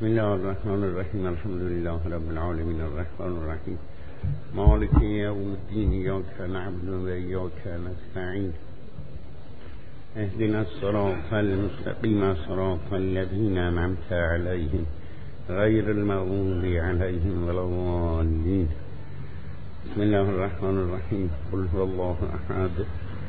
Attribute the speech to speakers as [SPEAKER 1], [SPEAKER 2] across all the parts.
[SPEAKER 1] بسم الله الرحمن الرحیم. الحمد لله رب العالمین الرحمن الرحیم مالک یوم الدین. ایاک نعبد و ایاک نستعین. اهدنا الصراط المستقیم صراط الذین انعمت علیهم غیر المغضوب علیهم ولا الضالین. بسم الله الرحمن الرحیم. قل هو الله احد.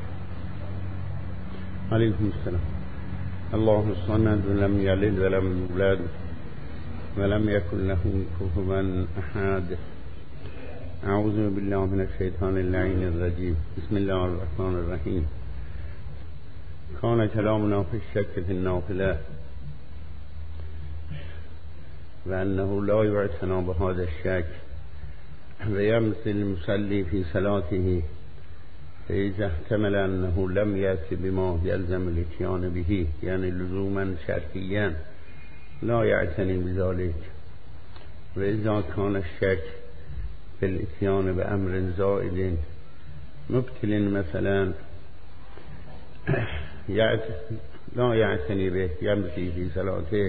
[SPEAKER 1] علیکم السلام. الله الصمد لم یلد ولم یولد ولم يكن له كفوا احد. اعوذ بالله من الشیطان اللعین الرجیم. بسم الله الرحمن الرحیم. كان كلامنا في الشك في النافلة وأنه لا يعتنى بهذا الشك ويمثل المصلي في صلاته فإذا احتمل أنه لم يأت بما يلزم الاتيان به، يعني لزوما شرطيا، لا يعتني بذلك. وإذا كان الشك في الاتيان بأمر زائد مبتل مثلا لا يعتني به، يمشي في صلاته.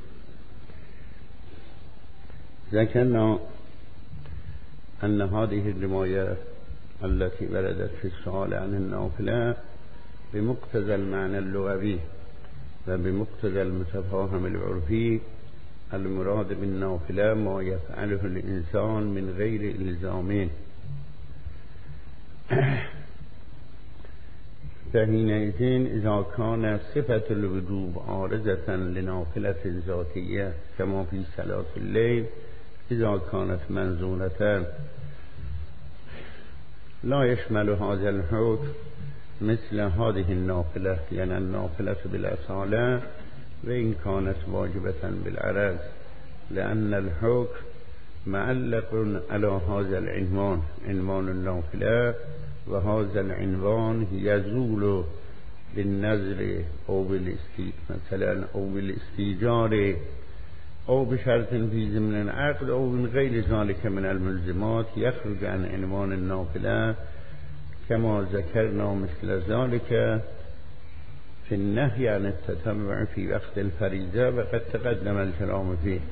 [SPEAKER 1] ذكرنا أن هذه الرواية التي وردت في السؤال عن النافلة بمقتضى المعنى اللغوي وبمقتضى المتفاهم العرفي المراد بالنافلة ما يفعله الإنسان من غير إلزام، فحينئذ إذا كان صفة الوجوب عارضة لنافلة ذاتية كما في صلاة الليل إذا كانت منزولة لا يشمل هذا الحكم مثل هذه النافلة، يعني النافلة بالأصالة وإن كانت واجبة بالعرض، لأن الحكم معلق على هذا العنوان، عنوان النافلة، وهذا العنوان يزول بالنذر أو مثلا أو بالاستيجار أو بشرط في ضمن العقد أو من غير ذلك من الملزمات يخرج عن عنوان النافلة كما ذكرنا مثل ذلك في النهي عن التتبع في وقت الفريضة وقد تقدم الكلام فيه.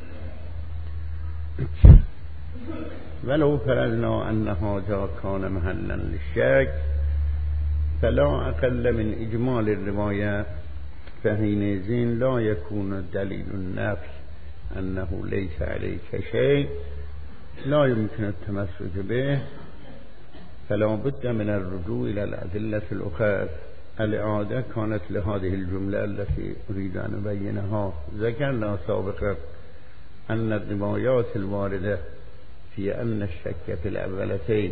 [SPEAKER 1] ولو فرضنا أن هذا كان محلا للشك فلا أقل من إجمال الرواية، فحينئذ لا يكون دليل النفي أنه ليس عليك شيء لا يمكن التمسك به، فلا بد من الرجوع إلى الأدلة الأخرى. الإعادة كانت لهذه الجملة التي أريد أن أبينها. ذكرنا سابقا أن الروايات الواردة في أن الشك في الأولتين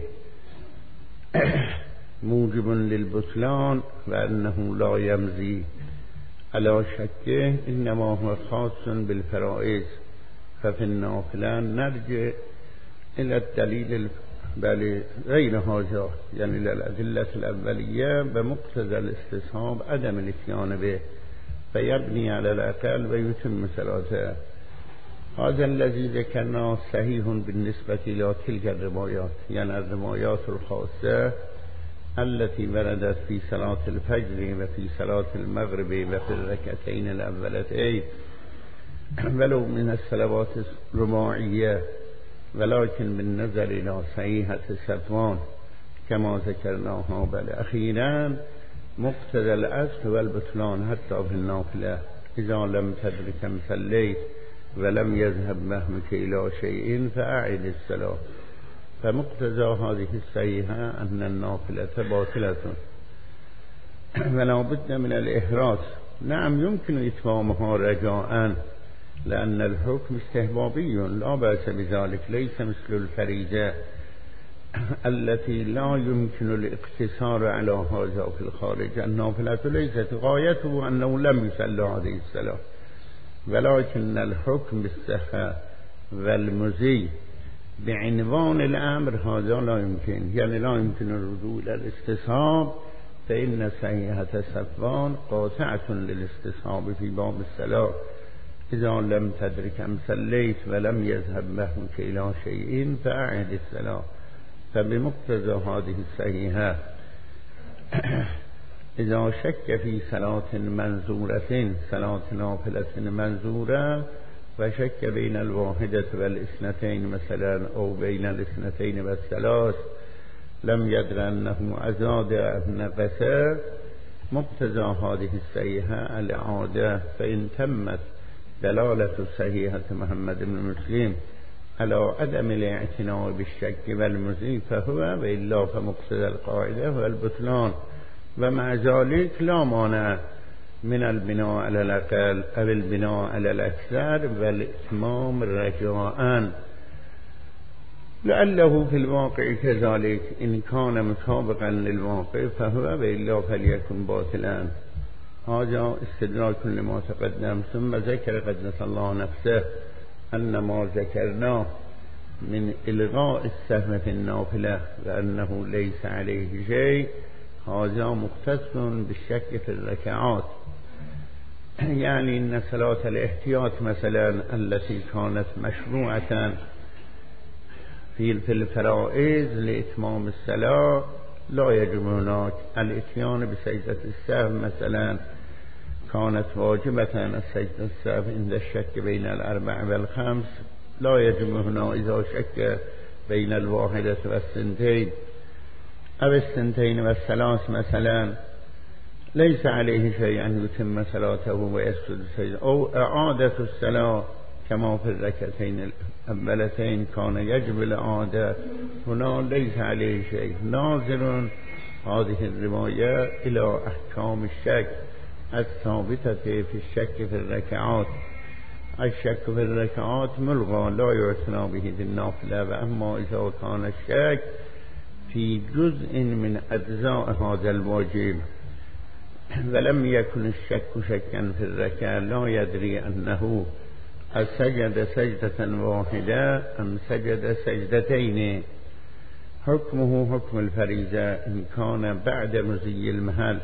[SPEAKER 1] موجب للبطلان وأنه لا يمضي على شكه إنما هو خاص بالفرائض، ففي النافلة نرجع إلى الدليل بل غير هذا، يعني إلى الأدلة الأولية بمقتضى الاستصحاب عدم الاتيان به فيبني على الأقل ويتم صلاته. هذا الذي ذكرناه صحيح بالنسبة إلى تلك الروايات، يعني الروايات الخاصة التي وردت في صلاة الفجر وفي صلاة المغرب وفي الركعتين الأولتين ولو من الصلوات الرباعية، ولكن بالنظر إلى صحيحة صفوان كما ذكرناها. بل أخيرا مقتضى الأصل والبطلان حتى في النافلة إذا لم تدرك صليت ولم يذهب وهمك إلى شيء فأعد الصلاة. فمقتضى هذه الصحيحة أن النافلة باطلة ولا بد من الإحراز. نعم يمكن إتمامها رجاء لأن الحكم استحبابي لا بأس بذلك، ليس مثل الفريضة التي لا يمكن الاقتصار على هذا في الخارج. النافلة ليست غايته أنه لم يصلى هذه الصلاة، ولكن الحكم بالصحة والمزي بعنوان الأمر هذا لا يمكن، يعني لا يمكن الرجوع إلى الاستصحاب، فإن صحيحة صفوان قاطعة للاستصحاب في باب الصلاة إذا لم تدرك أم صليت ولم يذهب وهمك إلى شيء فأعد الصلاة. فبمقتضى هذه الصحيحة إذا شك في صلاة منزورة، صلاة نافلة منزورة، و شک بین الواحدة والاثنتين مثلا او بین الاثنتين والثلاث لم يدر انه ازاد ام نقص مقتضى هذه الصحيحة الإعادة فإن تمت دلالة صحيحة محمد بن مسلم على عدم الاعتناء بالشك والمزيد فهو وإلا فمقتضى القاعدة هو البطلان ومع ذلك لا مانع من البناء على الأقل أو البناء على الأكثر والإتمام رجاءً لعله في الواقع كذلك إن كان مطابقا للواقع فهو وإلا فليكن باطلا. هذا استدراك لما تقدم. ثم ذكر قدس الله نفسه أن ما ذكرناه من إلغاء السهم في النافلة وأنه ليس عليه شيء هذا مختص بالشك في الركعات، يعني إن صلاة الاحتياط مثلا التي كانت مشروعة في الفرائض لإتمام الصلاة لا يجب هناك الاتيان بسجدة السهو مثلا كانت واجبة السجدة السهو عند الشك بين الأربع والخمس لا يجب هنا إذا شك بين الواحدة والثنتين أو الثنتين والثلاث مثلا ليس عليه شيء أن يتم صلاته ويسجد السجدة أو إعادة الصلاة كما في الركعتين الأولتين كان يجب الإعادة هنا ليس عليه شيء. ناظر هذه الرواية إلى أحكام الشك الثابتة في الشك في الركعات. الشك في الركعات ملغى لا يعتنى به بالنافلة، وأما إذا كان الشك في جزء من أجزاء هذا الواجب ولم يكن الشك شكا في الركعة لا يدري أنه سجد سجدة واحدة أم سجد سجدتين حكمه حكم الفريضة إن كان بعد مزي المحل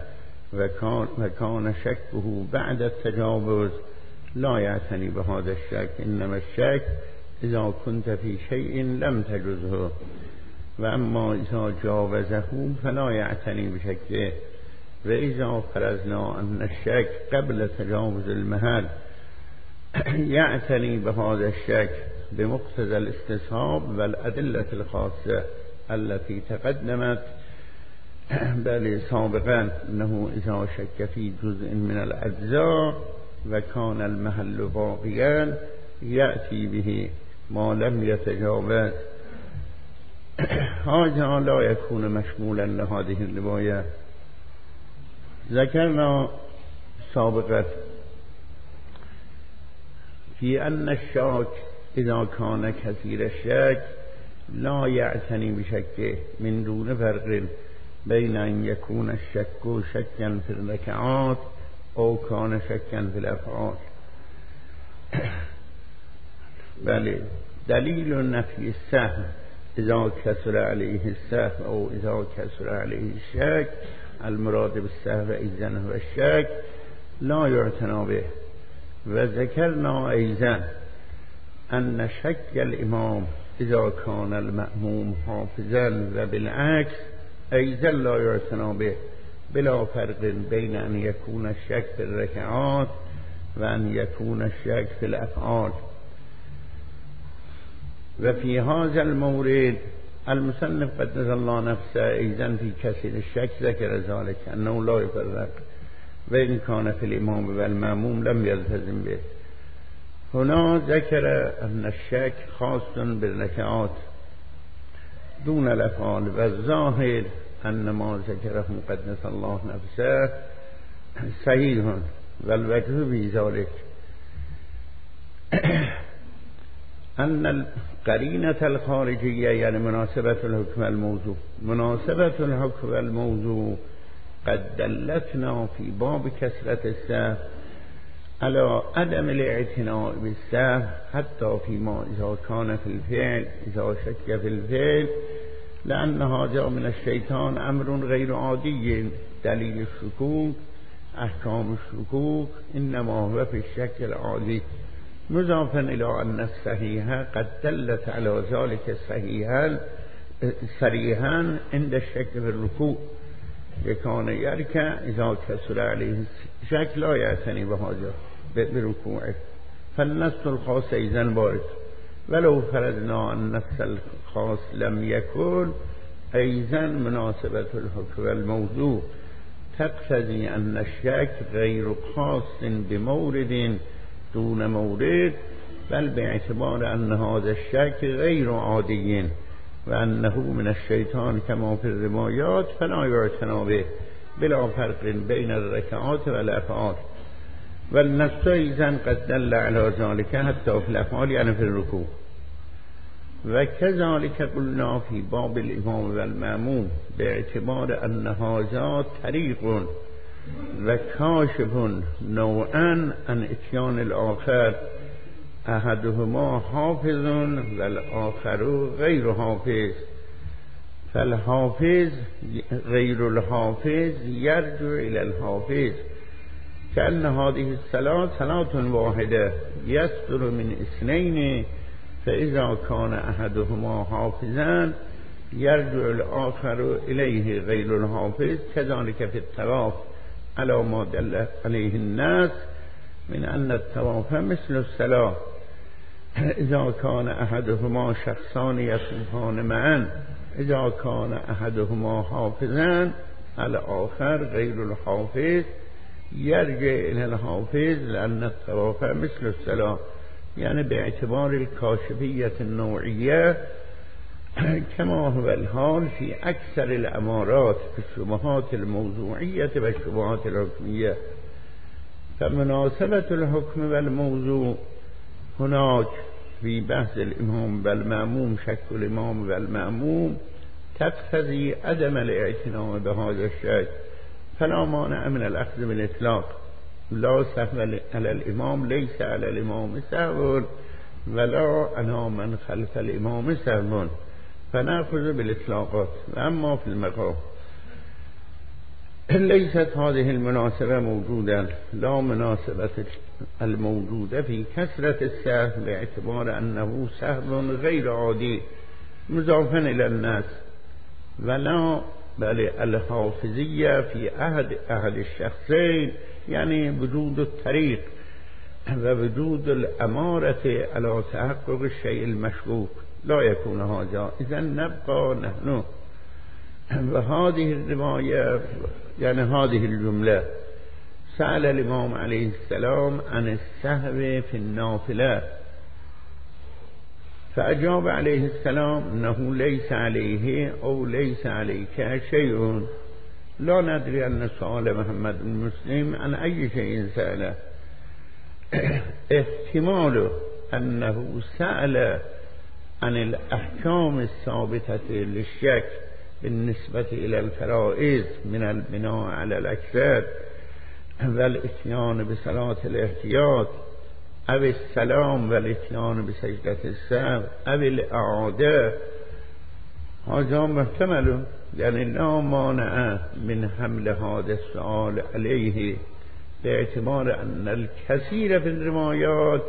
[SPEAKER 1] وكان شكه بعد التجاوز لا يعتني بهذا الشك، إنما الشك إذا كنت في شيء لم تجزه، وأما إذا جاوزه فلا يعتني بشكه. وإذا فرضنا أن الشك قبل تجاوز المحل يعتني بهذا الشك بمقتضى الاستصحاب والأدلة الخاصة التي تقدمت بل سابقا أنه إذا شك في جزء من الأجزاء وكان المحل باقيا يأتي به ما لم يتجاوز. هذا لا يكون مشمولا لهذه الرواية. ذكرنا سابقا في أن الشاك إذا كان كثير الشك لا يعتني بشكه من دون فرق بين أن يكون الشك شكا في الركعات أو كان شكا في الأفعال. بل دليل نفي السهم إذا كسر عليه السهم أو إذا كسر عليه الشك المراد بالسهم إذن هو الشك لا يعتنى به. وذكرنا أيضا أن شك الإمام إذا كان المأموم حافظا وبالعكس أيضا لا يعتنى به بلا فرق بين أن يكون الشك في الركعات وأن يكون الشك في الأفعال. وفي هذا المورد المصنف قدس الله نفسه أيضا في كثير الشك ذكر ذلك أنه لا يفرق وإن كان في الإمام والمأموم لم يلتزم به. هنا ذكر أن الشك خاص بالركعات دون الأفعال، والظاهر أن ما ذكره قدس الله نفسه صحيح، والوجه في ذلك أن القرينة الخارجية يعني مناسبة الحكم الموضوع مناسبة الحكم الموضوع قد دلتنا في باب كسرة السهم على عدم الاعتناء بالسهم حتى فيما إذا كان في الفعل إذا شك في الفعل، لأن هذا من الشيطان أمر غير عادي. دليل الشكوك أحكام الشكوك إنما هو في الشك العادي، مضافا إلى أن الصحيحة قد دلت على ذلك صريحا عند الشك في الركوع، لكان يركع إذا كسر عليه الشك لا يعتني بهذا بركوعه فالنص الخاص أيضا وارد، ولو فرضنا أن النص الخاص لم يكن أيضا مناسبة الحكم والموضوع تقتضي أن الشك غير خاص بمورد دون مورد، بل باعتبار أن هذا الشك غير عادي وأنه من الشيطان كما في الروايات فلا يعتنى به بلا فرق بين الركعات والأفعال. والنص أيضا قد دل على ذلك حتى في الأفعال يعني في الركوع. وكذلك قلنا في باب الإمام والمأموم باعتبار أن هذا طريق وكاشف نوعا عن اتيان الآخر، أحدهما حافظ والآخر غير حافظ، فالحافظ غير الحافظ يرجع إلى الحافظ، كأن هذه الصلاة صلاة واحدة يصدر من اثنين، فإذا كان أحدهما حافظا يرجع الآخر إليه غير الحافظ. كذلك في الطواف على ما دل عليه الناس من أن الطواف مثل الصلاة، إذا كان أحدهما شخصان يطوفان معا، إذا كان أحدهما حافظا الآخر غير الحافظ يرجع إلى الحافظ، لأن الطواف مثل الصلاة، يعني باعتبار الكاشفية النوعية كما هو الحال في أكثر الأمارات في الشبهات الموضوعية والشبهات الحكمية. فمناسبة الحكم والموضوع هناك في بحث الإمام والمأموم، شك الإمام والمأموم تقتضي عدم الاعتناء بهذا الشك، فلا مانع من الأخذ بالإطلاق. لا سهو على الإمام، ليس على الإمام سهو ولا على من خلف الإمام سهو، فنأخذ بالإطلاقات. أما في المقام ليست هذه المناسبة موجودة، لا مناسبة الموجودة في كثرة السهو باعتبار أنه سهو غير عادي مضافا إلى الناس، ولا بل الحافظية في أحد الشخصين، يعني وجود الطريق ووجود الأمارة على تحقق الشيء المشكوك لا يكون هذا. إذن نبقى نحن وهذه الرواية، يعني هذه الجملة: سأل الإمام عليه السلام عن السهو في النافلة، فأجاب عليه السلام أنه ليس عليه أو ليس عليك شيء. لا ندري أن سؤال محمد بن مسلم عن أي شيء سأله، احتمال أنه سأل عن الأحكام الثابتة للشك بالنسبة إلى الفرائض من البناء على الأكثر والإتيان بصلاة الاحتياط أو السلام والإتيان بسجدة السهو أو الإعادة، هذا محتمل، يعني لا مانع من حمل هذا السؤال عليه باعتبار أن الكثير في الروايات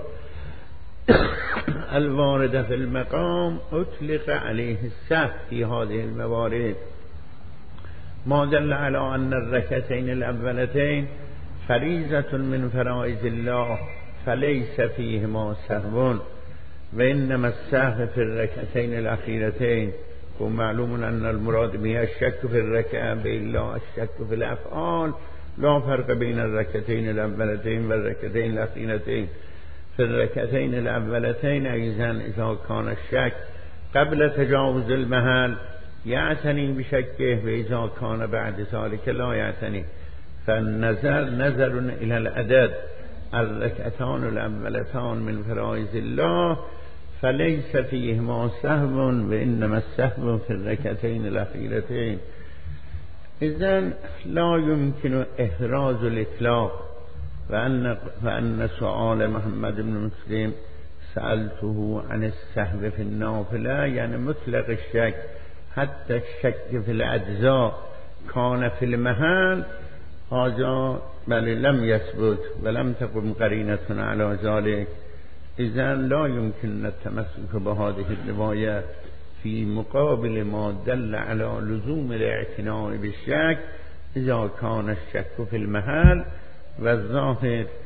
[SPEAKER 1] الواردة في المقام أطلق عليه السهو في هذه الموارد، ما دل على أن الركعتين الأولتين فريضة من فرائض الله فليس فيهما سهو، وإنما السهو في الركعتين الأخيرتين. ومعلوم أن المراد بها الشك في الركعة، بإلا الشك في الأفعال، لا فرق بين الركعتين الأولتين والركعتين الأخيرتين. في الركعتين الأولتين أيضا إذا كان الشك قبل تجاوز المحل يعتني بشكه، وإذا كان بعد ذلك لا يعتني، فالنظر نظر إلى العدد. الركعتان الأولتان من فرائض الله فليس فيهما سهو، وإنما السهو في الركعتين الأخيرتين. إذن لا يمكن إحراز الإطلاق، فأن سؤال محمد بن مسلم سألته عن السهو في النافلة يعني مطلق الشك، حتى الشك في الأجزاء كان في المحل، هذا بل لم يثبت ولم تقم قرينة على ذلك. إذن لا يمكن التمسك بهذه الرواية في مقابل ما دل على لزوم الاعتناء بالشك إذا كان الشك في المحل، والظاهر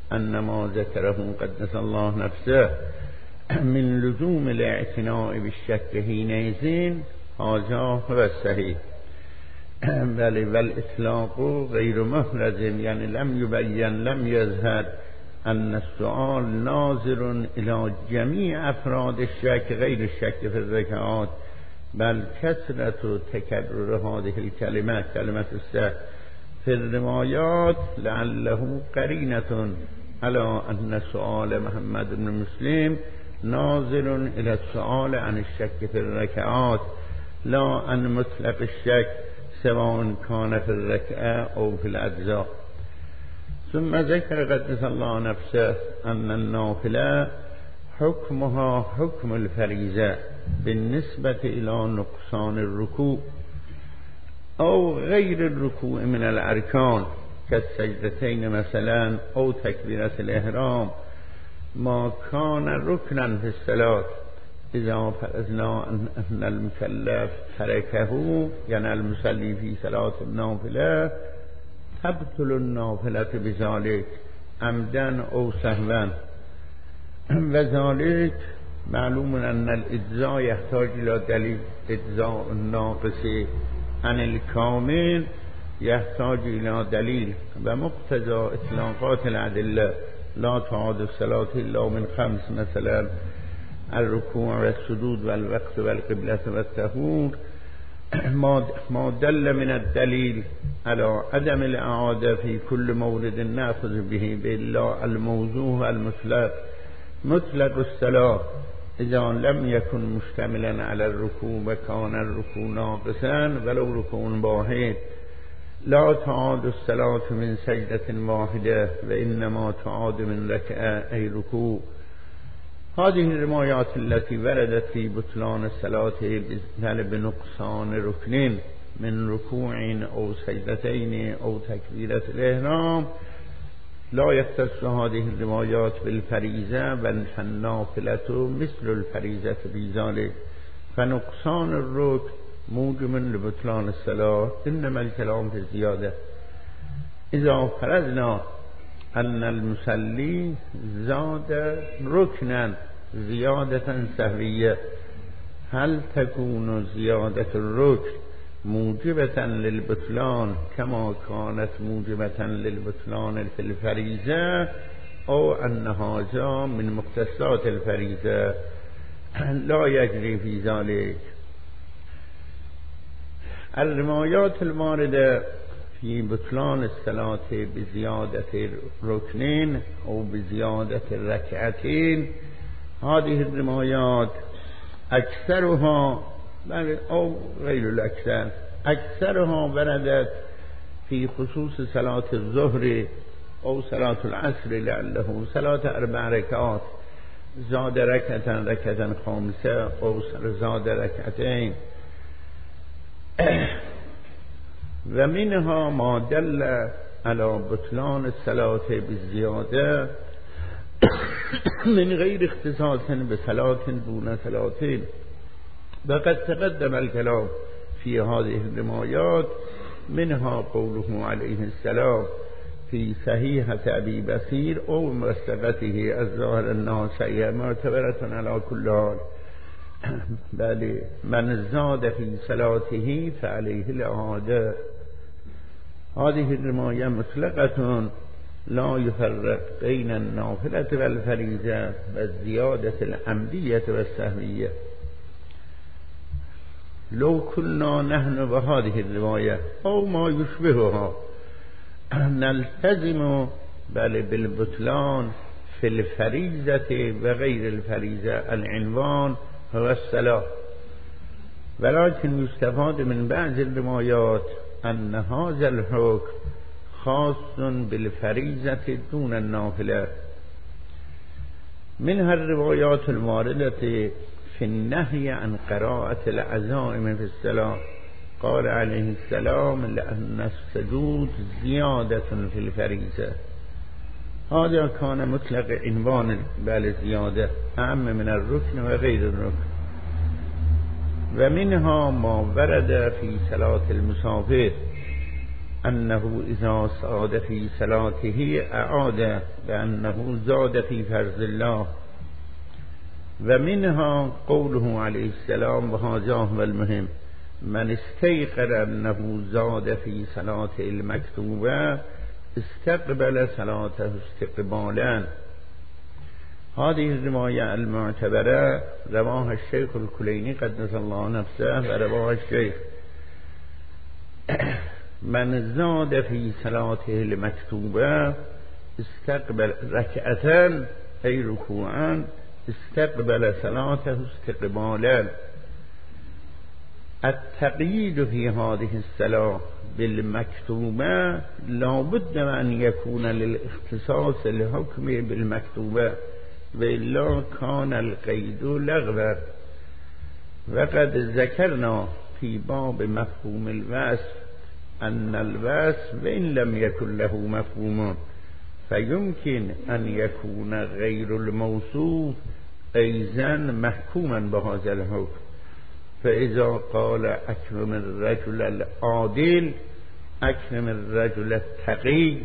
[SPEAKER 1] أن ما ذكره قدس الله نفسه من لزوم الاعتناء بالشك حينئذ هذا هو الصحيح. بل والإطلاق غير محرز، يعني لم يبين، لم يظهر أن السؤال ناظر إلى جميع أفراد الشك غير الشك في الركعات، بل كثرة تكرر هذه الكلمة كلمة السهو في الروايات لعله قرينة على أن سؤال محمد بن مسلم ناظر إلى السؤال عن الشك في الركعات لا عن مطلق الشك سواء كان في الركعة أو في الأجزاء. ثم ذكر قدس الله نفسه أن النافلة حكمها حكم الفريضة بالنسبة إلى نقصان الركوع أو غير الركوع من الأركان كالسجدتين مثلا أو تكبيرة الإحرام، ما كان ركنا في الصلاة إذا فرضنا أن المكلف تركه، يعني المصلي في صلاة النافلة تبطل النافلة بذلك عمدا أو سهوا. وذلك معلوم أن الإجزاء يحتاج إلى دليل، إجزاء الناقص عن الكامل يحتاج إلى دليل، ومقتضى إطلاقات الأدلة لا تعاد الصلاة إلا من 5 مثلا الركوع والسجود والوقت والقبلة والطهور، ما دل من الدليل على عدم الإعادة في كل مورد نأخذ به بالله الموضوع المطلق. مطلق الصلاة إذا لم يكن مشتملا على الركوع وكان الركوع ناقصا ولو ركوع واحد لا تعاد الصلاة من سجدة واحدة وإنما تعاد من ركعة أي ركوع. هذه الروايات التي وردت في بطلان الصلاة بنقصان ركن من ركوع أو سجدتين أو تكبيرة الإحرام لا يختص هذه الروايات بالفريضة، بل النافلة مثل الفريضة في ذلك، فنقصان الركن موجب لبطلان الصلاة، إنما الكلام في الزيادة. إذا فرضنا أن المصلي زاد ركنا زيادة سهوية، هل تكون زيادة الركن موجبة للبطلان كما كانت موجبة للبطلان في الفريضة، أو أن هذا من مختصات الفريضة لا يجري في ذلك؟ الروايات الواردة في بطلان الصلاة بزيادة ركنين أو بزيادة ركعتين، هذه الروايات أكثرها أو غير الأكثر أكثرها وردت في خصوص صلاة الظهر أو صلاة العصر، لعله صلاة 4 ركعات زاد ركعة خامسة أو زاد ركعتين. ومنها ما دل على بطلان الصلاة بالزيادة من غير اختصاص بصلاة دون صلاة، وقد تقدم الكلام في هذه الروايات، منها قوله عليه السلام في صحيحة أبي بصير أو موثقته الظاهر الناس هي معتبرة على كل حال، بل من زاد في صلاته فعليه الإعادة. هذه الرواية مطلقة لا يفرق بين النافلة والفريضة والزيادة العمدية والسهوية. لو كنا نحن بهذه الرواية أو ما يشبهها نلتزم بل بالبطلان في الفريضة وغير الفريضة، العنوان هو الصلاة، ولكن يستفاد من بعض الروايات أن هذا الحكم خاص بالفريضة دون النافلة. منها الروايات الواردة في النهي عن قراءة العزائم في الصلاة، قال عليه السلام لأن السجود زيادة في الفريضة، هذا كان مطلق عنوان بالزيادة أعم من الركن وغير الركن. ومنها ما ورد في صلاة المسافر أنه إذا صاد في صلاته أعاد بأنه زاد في فرض الله. ومنها قوله عليه السلام وهذا هو المهم: من استيقن أنه زاد في صلاته المكتوبة استقبل صلاته استقبالا. هذه الرواية المعتبرة رواها الشيخ الكليني قدس الله نفسه ورواها الشيخ: من زاد في صلاته المكتوبة استقبل ركعتان أي ركوعا استقبل صلاته استقبالا. التقييد في هذه الصلاة بالمكتوبة لا بد أن يكون للاختصاص الحكم بالمكتوبة، وإلا كان القيد لغوا. وقد ذكرنا في باب مفهوم الوصف أن الوصف وإن لم يكن له مفهوم فيمكن أن يكون غير الموصوف أيضا محكوما بهذا الحكم. فإذا قال أكرم الرجل العادل أكرم الرجل التقي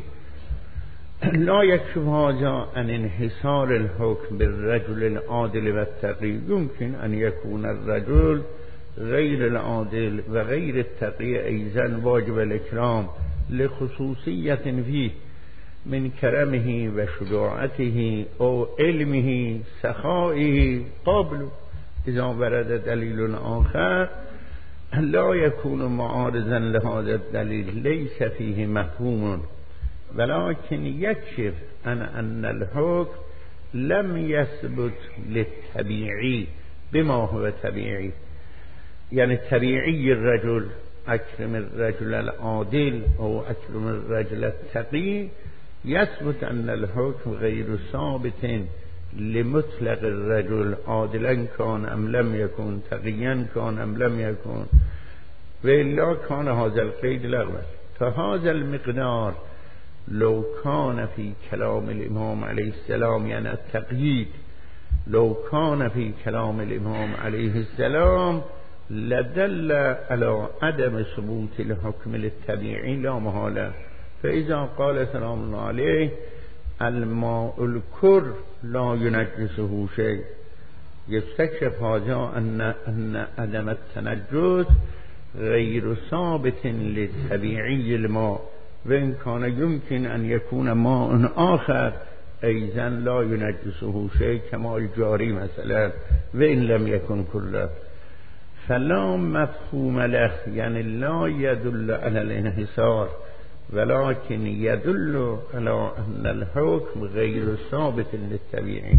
[SPEAKER 1] لا يكشف هذا عن انحصار الحكم بالرجل العادل والتقي. يمكن أن يكون الرجل غير العادل وغير التقي أيضا واجب الإكرام لخصوصية فيه من كرمه وشجاعته أو علمه سخائه قبل. إذا ورد دليل آخر لا يكون معارضا لهذا الدليل ليس فيه مفهوم، ولكن يكشف أن الحكم لم يثبت للطبيعي بما هو طبيعي. يعني طبيعي الرجل أكرم الرجل العادل أو أكرم الرجل التقي يثبت أن الحكم غير ثابت لمطلق الرجل عادلا كان أم لم يكن تقيا كان أم لم يكن، وإلا كان هذا القيد لغوا. فهذا المقدار لو كان في كلام الإمام عليه السلام يعني التقييد لو كان في كلام الإمام عليه السلام لدل على عدم ثبوت الحكم للطبيعي لا محالة. فإذا قال سلام الله عليه الماء الكر لا ينجسه شيء يستكشف هذا أن عدم التنجس غير ثابت للطبيعي الماء، وإن كان يمكن أن يكون ماء آخر أيضا لا ينجسه شيء كما الجاري مثلا وإن لم يكن كله. فلا مفهوم له يعني لا يدل على الانحصار، ولكن يدل على أن الحكم غير ثابت للطبيعي.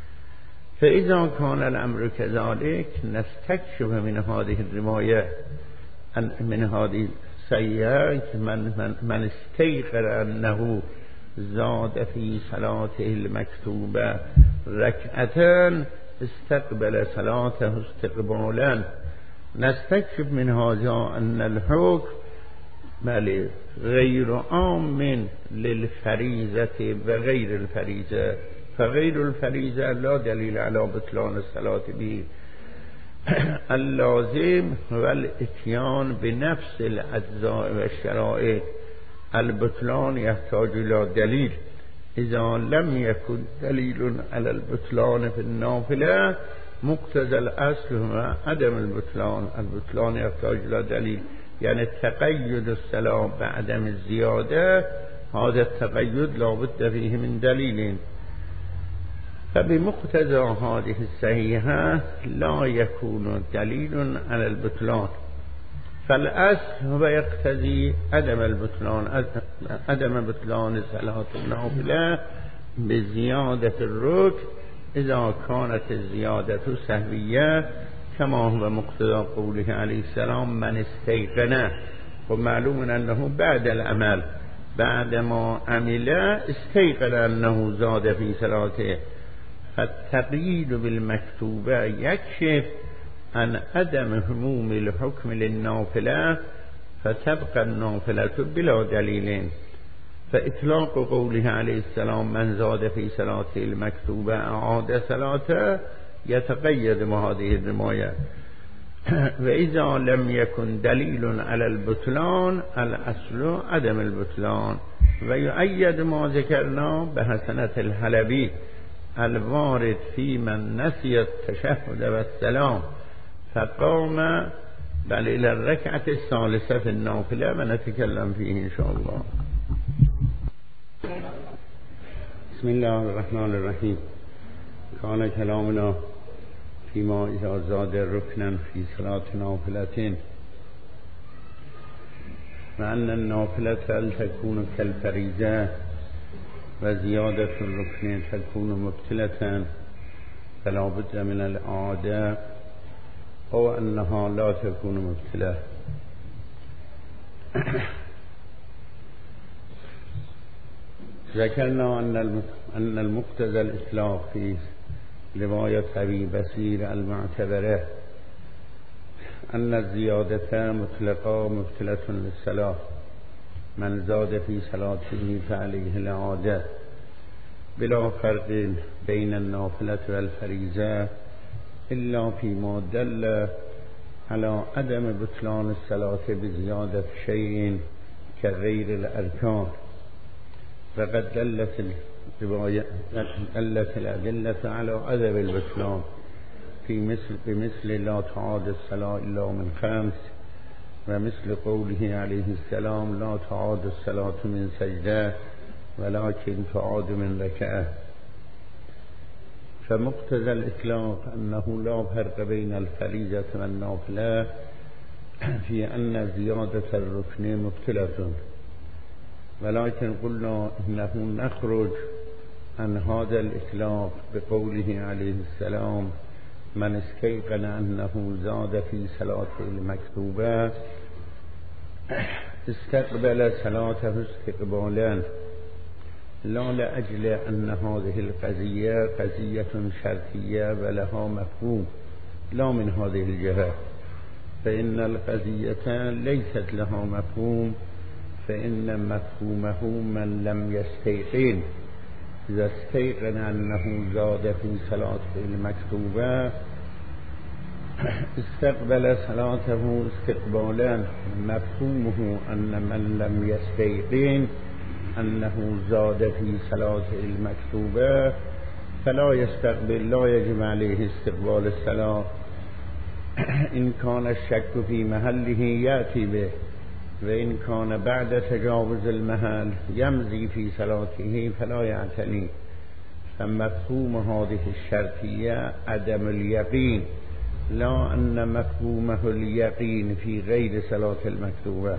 [SPEAKER 1] فإذا كان الأمر كذلك نستكشف من هذه الرواية من هذه السيئة من استيقن أنه زاد في صلاته المكتوبة ركعتان استقبل صلاته استقبالا. نستكشف من هذا أن الحكم غير عام للفريضة وغير الفريضة، فغير الفريضة لا دليل على بطلان الصلاة به. اللازم هو الاتيان بنفس الأجزاء والشرائط. البطلان يحتاج إلى دليل. إذا لم يكن دليل على البطلان في النافلة مقتضى الأصل هو عدم البطلان. البطلان يحتاج إلى دليل، يعني تقيد الصلاة بعدم الزيادة هذا التقيد لا بد فيه من دليل. فبمقتضى هذه الصحيحة لا يكون دليل على البطلان، فالأصل هو يقتضي عدم بطلان صلاة النافلة بزيادة الركن إذا كانت الزيادة سهوية كما هو مقتضى قوله عليه السلام من استيقن. ومعلوم أنه بعد العمل بعد ما عمل استيقن أنه زاد في صلاته. فالتقييد بالمكتوبة يكشف عن عدم هموم الحكم للنافلة فتبقى النافلة بلا دليل. فإطلاق قوله عليه السلام من زاد في صلاته المكتوبة أعاد صلاته يتقيد بهذه الرواية. و اذا لم يكن دلیل علی البطلان الاصل عدم البطلان و یؤید ما ذکرنا به حسنة الحلبی الوارد فی من نسی التشهد و السلام فقام بل الى الرکعة الثالثة النافله و نتکلم فیه ان شاء الله. بسم الله الرحمن الرحیم. کان کلامنا فیما اذا زاد رکنا فی صلاة نافلة و ان النافلة تكون كالفریضة و زیادة الرکن تكون مبطلة فلا بد من العادة او انها لا تكون مبطلة. ذكرنا أن المقتضى الإطلاق في رواية أبي بصير المعتبرة أن الزيادة مطلقة مبطلة للصلاة من زاد في صلاته فعليه العادة بلا فرق بين النافلة والفريضة إلا فيما دل على عدم بطلان الصلاة بزيادة شيء كغير الأركان. فقد دلت الأدلة على عدم البطلان بمثل لا تعاد الصلاة إلا من 5 ومثل قوله عليه السلام لا تعاد الصلاة من سجدة ولكن تعاد من ركعة. فمقتضى الإطلاق أنه لا فرق بين الفريضة والنافلة في أن زيادة الركن مبطلة، ولكن قلنا إنه نخرج عن هذا الإطلاق بقوله عليه السلام من استيقن أنه زاد في صلاته المكتوبة استقبل صلاته استقبالا لا لأجل أن هذه القضية قضية شرطية ولها مفهوم، لا من هذه الجهة، فإن القضية ليست لها مفهوم، فإن مفهومه من لم يستيقن إذا استيقن أنه زاد في صلاته المكتوبة استقبل صلاته استقبالا. مفهومه أن من لم يستيقن أنه زاد في صلاته المكتوبة فلا يستقبل، لا يجب عليه استقبال الصلاة. إن كان الشك في محله يأتي به، وإن كان بعد تجاوز المحل يمضي في صلاته فلا يعتني. فمفهوم هذه الشرطية عدم اليقين، لا أن مفهومه اليقين في غير صلاة المكتوبة.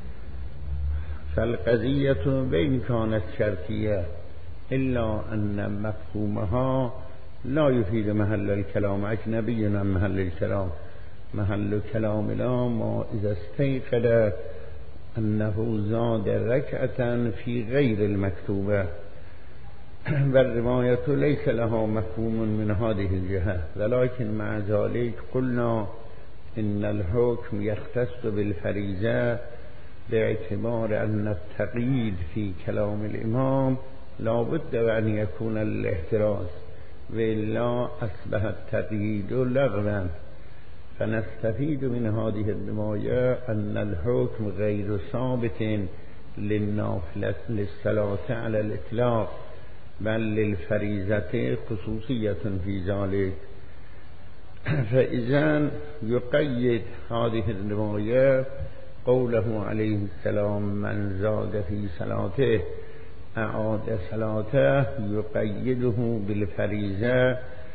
[SPEAKER 1] فالقضية وإن كانت شرطية إلا أن مفهومها لا يفيد محل الكلام، أجنبي عن محل الكلام. محل كلامنا ما إذا استيقظ أنه زاد ركعة في غير المكتوبة، والرواية ليس لها مفهوم من هذه الجهة. ولكن مع ذلك قلنا إن الحكم يختص بالفريضة باعتبار أن التقييد في كلام الإمام لا بد أن يكون الاحتراز، وإلا أصبح التقييد لغوا. فنستفيد من هذه الرواية أن الحكم غير ثابت للنافلة للصلاة على الإطلاق، بل للفريضة خصوصية في ذلك. فإذا يقيد هذه الرواية قوله عليه السلام من زاد في صلاته أعاد صلاته، يقيده بالفريضة،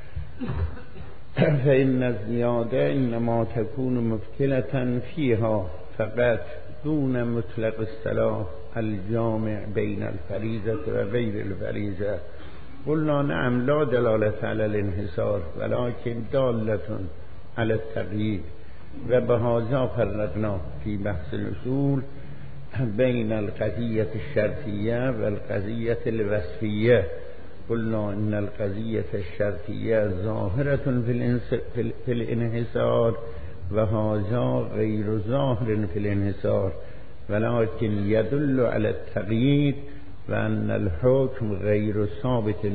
[SPEAKER 1] فإن الزيادة إنما تكون مبطلة فيها فقط دون مطلق الصلاة الجامع بين الفريضة وغير الفريضة. قلنا نعم لا دلالة على الانحصار، ولكن دالة على التقييد. وبهذا فرقنا في بحث الأصول بين القضية الشرطية والقضية الوصفية. قلنا إن القضية الشرطية ظاهرة في الانحصار، وهذا غير ظاهر في الانحصار، ولكن يدل على التقييد وأن الحكم غير ثابت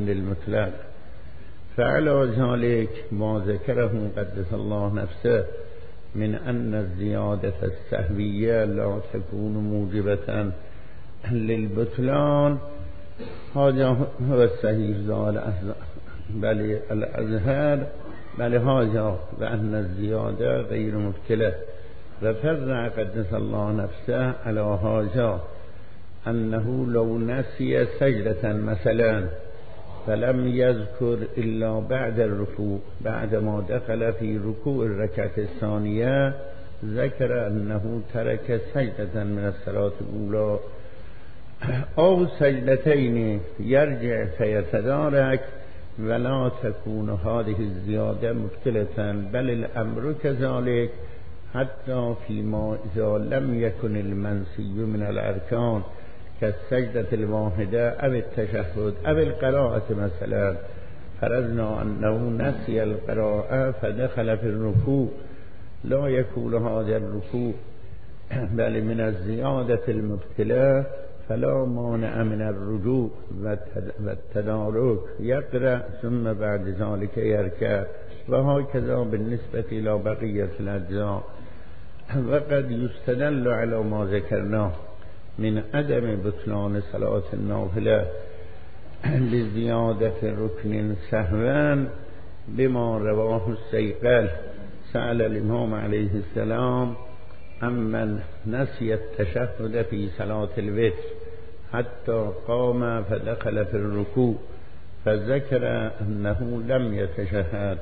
[SPEAKER 1] من أن الزيادة السهوية لا تكون موجبة للبطلان. هذا هو الصحيح بل الأظهر بل هذا وأن الزيادة غير مبتلة. وفرع قدس الله نفسه على هذا أنه لو نسي سجدة مثلا فلم يذكر إلا بعد الركوع بعدما دخل في ركوع الركعة الثانية ذكر أنه ترك سجدة من الصلاة الأولى أو سجدتين يرجع فيتدارك ولا تكون هذه الزيادة مبتلة، بل الأمر كذلك حتى فيما إذا لم يكن المنسي من الأركان كالسجدة الواحدة أو التشهد أو القراءة مثلا. فرضنا أنه نسي القراءة فدخل في الركوع لا يكون هذا الركوع بل من الزيادة المبتلة، فلا مانع من الرجوع والتدارك يقرأ ثم بعد ذلك يركع، وهكذا بالنسبة إلى بقية الأجزاء. وقد يستدل على ما ذكرناه من عدم بطلان صلاة النافلة لزيادة ركن سهوا بما رواه السيقل سأل الإمام عليه السلام عمن نسي التشهد في صلاة الوتر حتى قام فدخل في الركوع فذكر أنه لم يتشهد.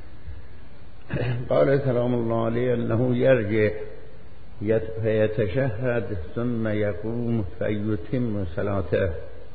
[SPEAKER 1] قال سلام الله عليه أنه يرجع فيتشهد ثم يقوم فيتم صلاته.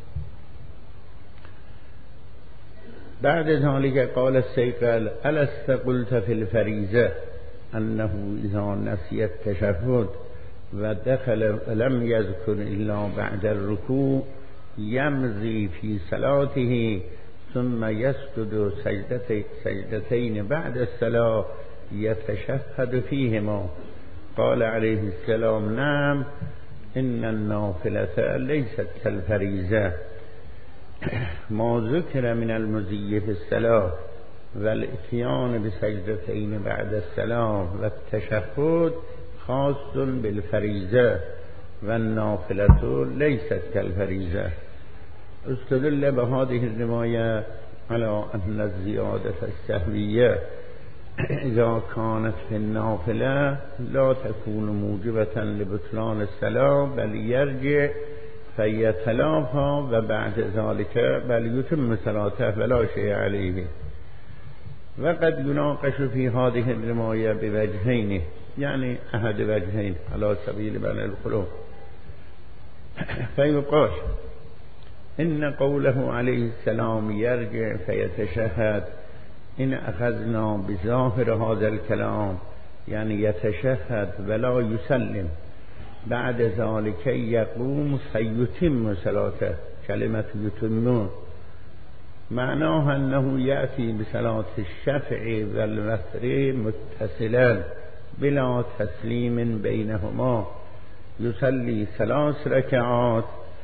[SPEAKER 1] بعد ذلك قال السيقل ألست قلت في الفريضة أنه إذا نسي التشهد ودخل لم يذكر إلا بعد الركوع يمضي في صلاته ثم يسجد سجدتين بعد الصلاة يتشهد فيهما؟ قال عليه السلام نعم إن النافلة ليست كالفريضة. ما ذكر من المزي في الصلاة والاتيان بسجدتين بعد السلام والتشهد خاص بالفريضة والنافلة ليست كالفريضة. استدل بهذه الرواية على أن الزيادة السهوية إذا كانت في النافلة لا تكون موجبة لبطلان الصلاة بل يرجع فيتلافى وبعد ذلك بل يتم صلاته ولا شيء عليه. وقد يناقش في هذه الرواية بوجهين، يعني أحد وجهين على سبيل بناء القلوب. فيقال إن قوله عليه السلام يرجع فيتشهد إن أخذنا بظاهر هذا الكلام يعني يتشهد ولا يسلم بعد ذلك يقوم فيتم صلاته. كلمة يتم معناها أنه يأتي بصلاة الشفع والوتر متصلا بلا تسليم بينهما، يصلي 3 ركعات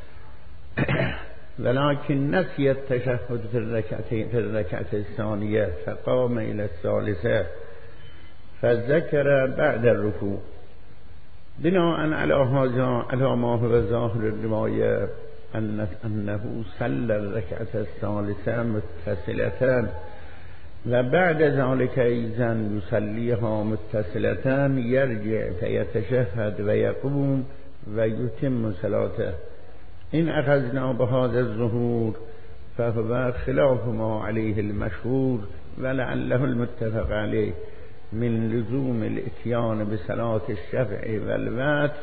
[SPEAKER 1] ولكن نسي التشهد في الركعة الثانية فقام إلى الثالثة فذكر بعد الركوع. بناء على هذا على ما هو ظاهر الرواية أنه صلى الركعة الثالثة متصلة وبعد ذلك إذا يصليها متصلة يرجع فيتشهد ويقوم ويتم صلاته. إن أخذنا بهذا الظهور فهو خلاف ما عليه المشهور ولعله المتفق عليه من لزوم الاتيان بصلاة الشفع والوتر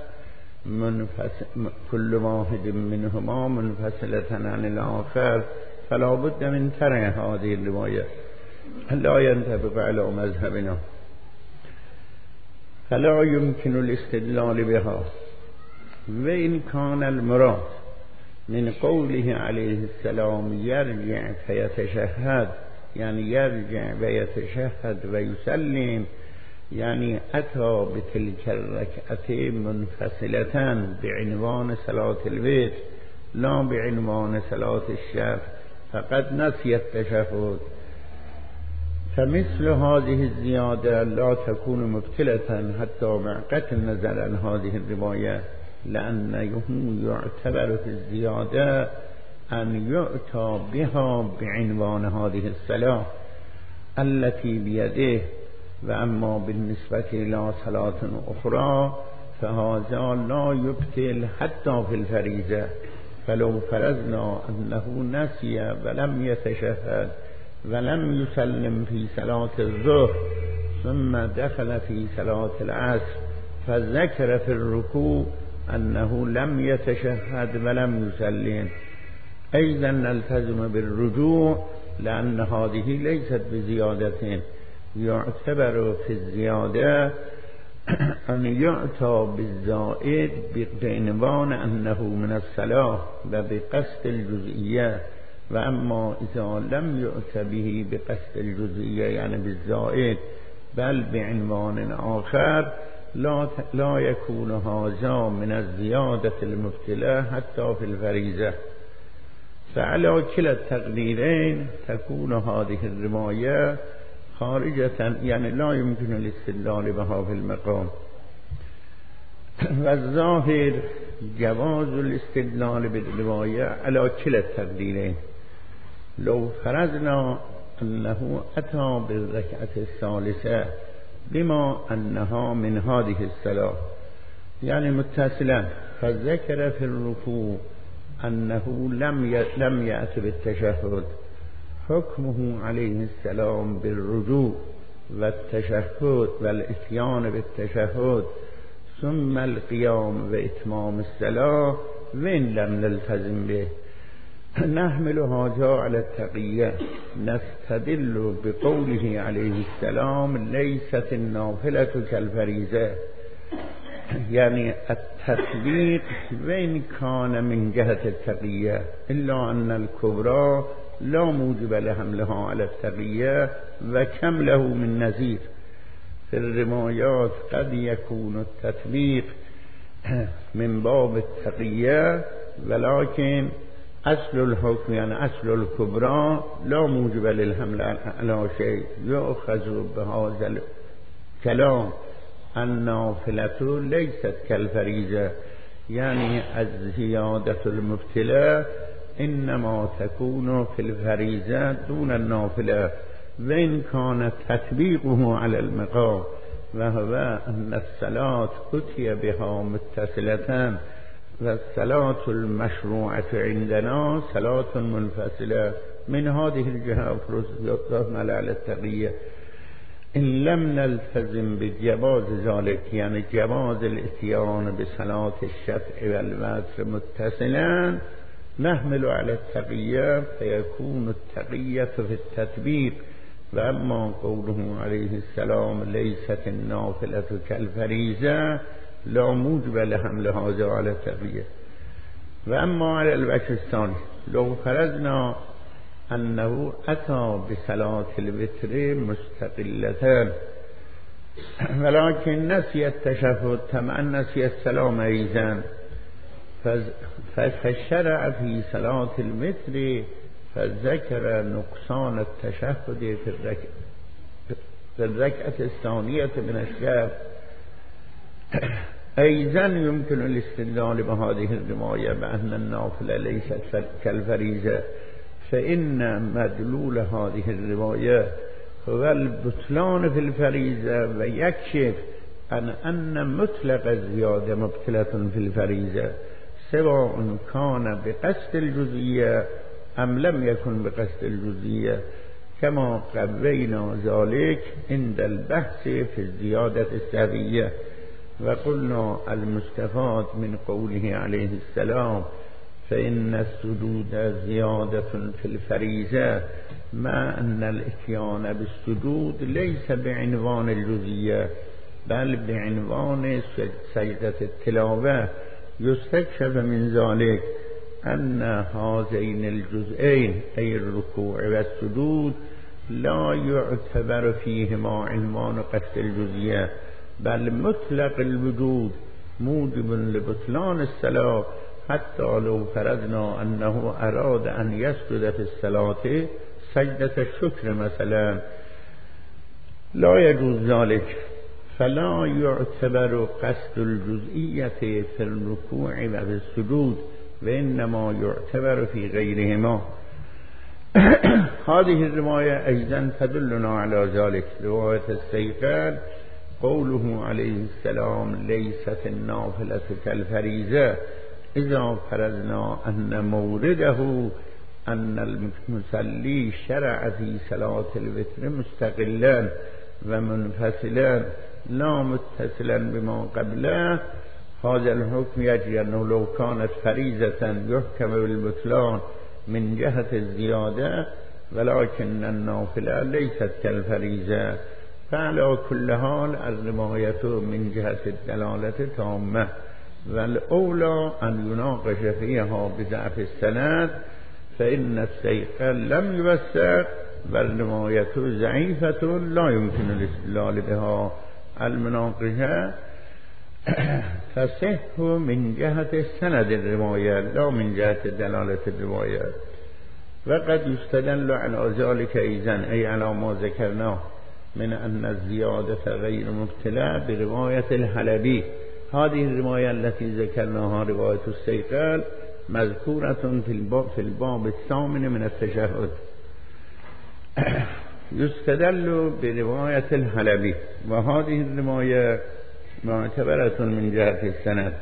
[SPEAKER 1] كل واحد منهما منفصلة عن الآخر، فلا بد من ترك هذه الرواية لا ينطبق على مذهبنا، فلا يمكن الاستدلال بها. وإن كان المراد من قوله عليه السلام يرجع فيتشهد يعني يرجع ويتشهد ويسلم يعني أتى بتلك الركعتين منفصلة بعنوان صلاة الوتر لا بعنوان صلاة الشفع، فقد نسي التشهد فمثل هذه الزيادة لا تكون مبتلة حتى مع قطع النظر عن هذه الرواية، لأنه يعتبر في الزيادة أن يؤتى بها بعنوان هذه الصلاة التي بيده. وأما بالنسبة إلى صلاة أخرى فهذا لا يبطل حتى في الفريضة. فلو فرضنا أنه نسي ولم يتشهد ولم يسلم في صلاة الظهر ثم دخل في صلاة العصر فذكر في الركوع أنه لم يتشهد ولم يسلم، أيضا نلتزم بالرجوع، لأن هذه ليست بزيادة. يعتبر في الزيادة أن يعطى بالزائد بعنوان أنه من الصلاة وبقصد الجزئية. وأما إذا لم يؤت به بقصد الجزئية يعني بالزائد بل بعنوان آخر لا يكون هذا من الزيادة المبتلة حتى في الفريضة. فعلى كلا التقديرين تكون هذه الرواية خارجة، يعني لا يمكن الاستدلال بها في المقام. والظاهر جواز الاستدلال بالرواية على كلا التقديرين. لو فرضنا أنه أتى بالركعة الثالثة بما أنها من هذه الصلاة يعني متصلا، فذكر في الركوع أنه لم يأت بالتشهد، حكمه عليه السلام بالرجوع والتشهد والإتيان بالتشهد ثم القيام وإتمام الصلاة وإن لم نلتزم به. نحمل هذا على التقية، نستدل بقوله عليه السلام ليست النافلة كالفريضة، يعني التطبيق وإن كان من جهة التقية، إلا أن الكبرى لا موجب لحملها على التقية وكم له من نظير. في الروايات قد يكون التطبيق من باب التقية، ولكن أصل الحكم يعني أصل الكبرى لا موجب للحمل على شيء. يؤخذ بهذا الكلام النافلة ليست كالفريضة، يعني الزيادة المبتلة إنما تكون في الفريضة دون النافلة، وإن كان تطبيقه على المقام، وهو أن الصلاة أتي بها متصلة، والصلاة المشروعة عندنا صلاة منفصلة. من هذه الجهة فرضنا على التقية. إن لم نلتزم بجواز ذلك، يعني جواز الاتيان بصلاة الشفع والوتر متصلا، نحمل على التقية فيكون التقية في التطبيق. وأما قوله عليه السلام ليست النافلة كالفريضة لا موجب لحمل هذا على التقية. وأما على الوجه الثاني، لو فرضنا أنه أتى بصلاة الوتر مستقلة ولكن نسي التشهد كما نسي السلام أيضا، فشرع في صلاة الوتر فذكر نقصان التشهد في الركعة الثانية من الشفع، أيضا يمكن الاستدلال بهذه الرواية بأن النافلة ليست كالفريضة، فإن مدلول هذه الرواية هو البطلان في الفريضة، ويكشف أن مطلق الزيادة مبطلة في الفريضة سواء كان بقصد الجزئية أم لم يكن بقصد الجزئية، كما قبينا ذلك عند البحث في الزيادة السببية. وقلنا المستفاد من قوله عليه السلام فإن السجود زيادة في الفريضة، مع أن الاتيان بالسجود ليس بعنوان الجزئية بل بعنوان سجدة التلاوة. يستكشف من ذلك أن هذين الجزئين أي الركوع والسجود لا يعتبر فيهما عنوان قصد الجزئية، بل مطلق الوجود موجب لبطلان الصلاة. حتى لو فرضنا أنه أراد أن يسجد في الصلاة سجدة الشكر مثلا، لا يجوز ذلك فلا يعتبر قصد الجزئية في الركوع و في السجود وإنما يعتبر في غيرهما. هذه الرواية أيضا تدلنا على ذلك. رواية السيقال قوله عليه السلام ليست النافلة كالفريضة إذا فرضنا أن مورده أن المصلي شرع في صلاة الوتر مستقلا ومنفصلا لا متصلا بما قبله. هذا الحكم يجري أنه لو كانت فريضة يحكم بالبطلان من جهة الزيادة ولكن النافلة ليست كالفريضة. فعلى كل حال الرواية من جهة الدلالة تامة والأولى أن يناقش فيها بضعف السند فإن السيقال لم يوثق والرواية ضعيفة لا يمكن الاستدلال بها. المناقشة تصح من جهة سند الرواية لا من جهة دلالة الرواية. وقد يستدل على ذلك أيضا أي على ما ذكرناه من أن الزيادة غير مبتلى برواية الحلبي. هذه الرواية التي ذكرناها رواية السيقال مذكورة في الباب الثامن من التشهد. يستدل برواية الحلبي وهذه الرواية معتبرة من جهة السند.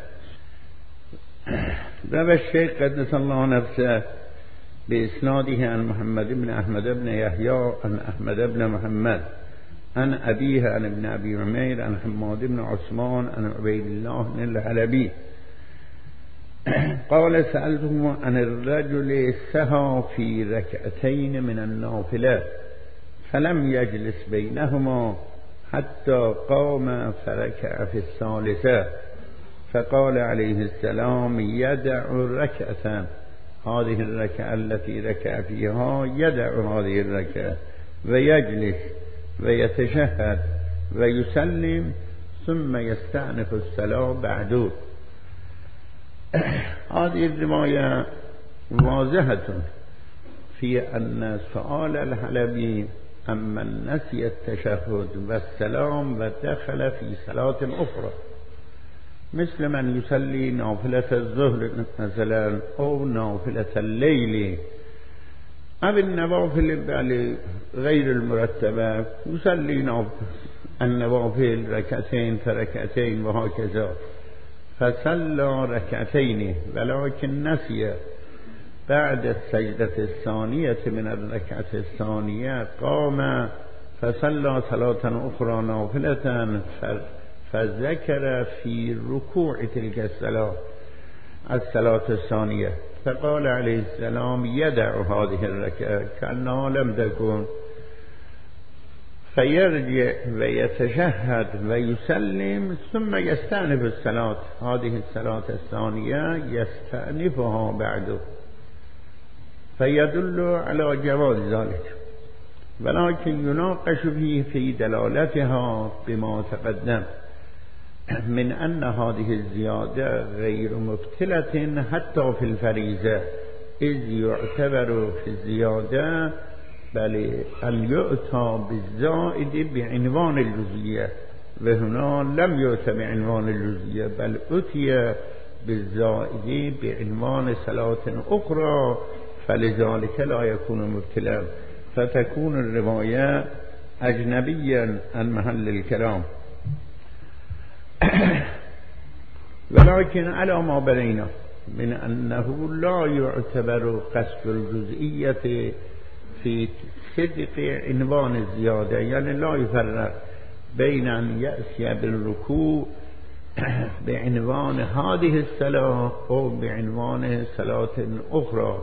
[SPEAKER 1] روى الشيخ قدس الله نفسه بإسناده عن محمد بن أحمد بن يحيى عن أحمد بن محمد عن أبيه عن ابن أبي عمير عن حماد بن عثمان عن عبيد الله بن الحلبي قال سألته عن الرجل سهى في ركعتين من النافلة فلم يجلس بينهما حتى قام فركع في الثالثة فقال عليه السلام يدع ركعة هذه الركعة التي ركع فيها يدع هذه الركعة ويجلس ويتشهد ويسلم ثم يستأنف الصلاة بعده. هذه الرواية واضحة في أن سؤال الحلبي أمن نسي التشهد والسلام ودخل في صلاة أخرى مثل من يصلي نافلة الظهر مثلا أو نافلة الليل أو النوافل غير المرتبة يصلي النوافل ركعتين فركعتين وهكذا فصلى ركعتين ولكن نسي بعد السجدة الثانية من الركعة الثانية قام فصلى صلاة أخرى نافلة فذكر في ركوع تلك الصلاة الثانية فقال عليه السلام يدع هذه الركعة كأنها لم تكن فيرجع ويتشهد ويسلم ثم يستأنف الصلاة. هذه الصلاة الثانية يستأنفها بعده فيدل على جواز ذلك ولكن يناقش فيه في دلالتها بما تقدم من أن هذه الزيادة غير مبتلة حتى في الفريضة إذ يعتبر في الزيادة بل أن يؤتى بالزائد بعنوان الجزئية وهنا لم يؤتى بعنوان الجزئية بل أتي بالزائد بعنوان صلاة أخرى فلذلك لا يكون مبتلا فتكون الرواية أجنبيا عن محل الكلام. ولكن على ما بنينا من أنه لا يعتبر قصد الجزئية في صدق عنوان الزيادة يعني لا يفرق بين أن يأتي بالركوع بعنوان هذه الصلاة أو بعنوان صلاة أخرى.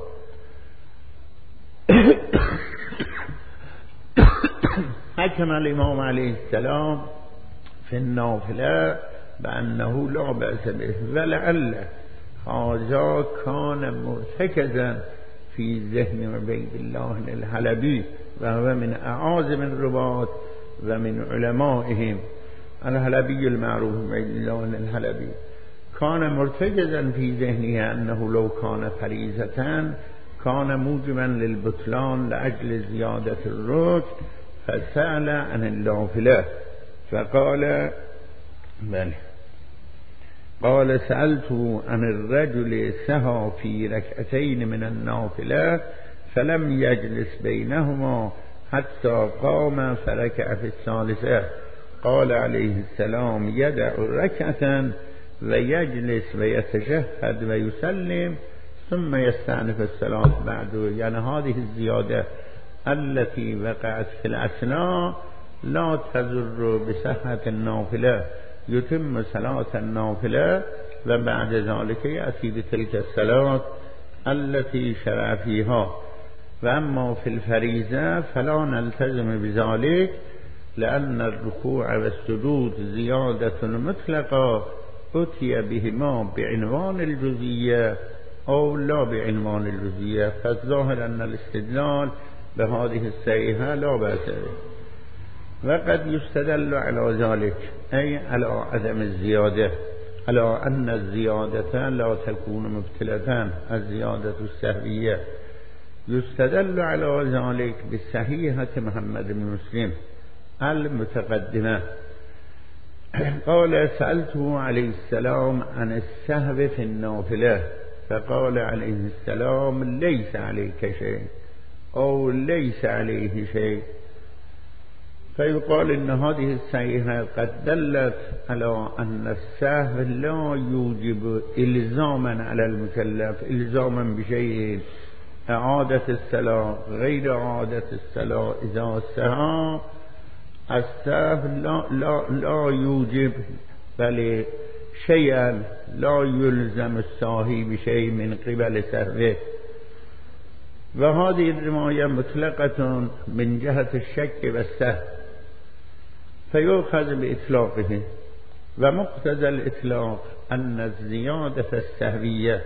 [SPEAKER 1] حكم الإمام عليه السلام في النافلة بأنه لا بأس به ولعل هذا كان مرتكزا في ذهن عبيد الله الحلبي وهو من أعاظم الرواة ومن علمائهم. الحلبي المعروف عبيد الله الحلبي كان مرتكزا في ذهنه أنه لو كان فريضة كان موجبا للبطلان لأجل زيادة الركن فسأل عن النافلة فقال بل قال سألت عن الرجل سهى في ركعتين من النافلة فلم يجلس بينهما حتى قام فركع في الثالثة. قال عليه السلام يدع ركعة ويجلس ويتشهد ويسلم ثم يستأنف الصلاة بعده. يعني هذه الزيادة التي وقعت في الأثناء لا تضر بصحة النافلة، يتم صلاة النافلة وبعد ذلك يأتي بتلك الصلاة التي شرع فيها. وأما في الفريضة فلا نلتزم بذلك، لأن الركوع والسجود زيادة مطلقة أتي بهما بعنوان الجزئية أو لا بعنوان الجزئية، فالظاهر أن الاستدلال بهذه الصيحة لا بأس به. وقد يستدل على ذلك أي على عدم الزيادة، على أن الزيادة لا تكون مبتلة، الزيادة السهوية. يستدل على ذلك بالصحيحة محمد بن مسلم المتقدمة. قال سألته عليه السلام عن السهو في النافلة فقال عليه السلام ليس عليك شيء أو ليس عليه شيء. فيقال إن هذه الصحيحة قد دلت على أن السهو لا يوجب إلزاما على المكلف، إلزاما بشيء، إعادة الصلاة غير إعادة الصلاة إذا سهى. السهو لا يوجب بل شيئا لا يلزم الساهي بشيء من قبل سهوه. وهذه الرواية مطلقة من جهة الشك والسهو فيؤخذ بإطلاقه. ومقتضى الإطلاق أن الزيادة السهوية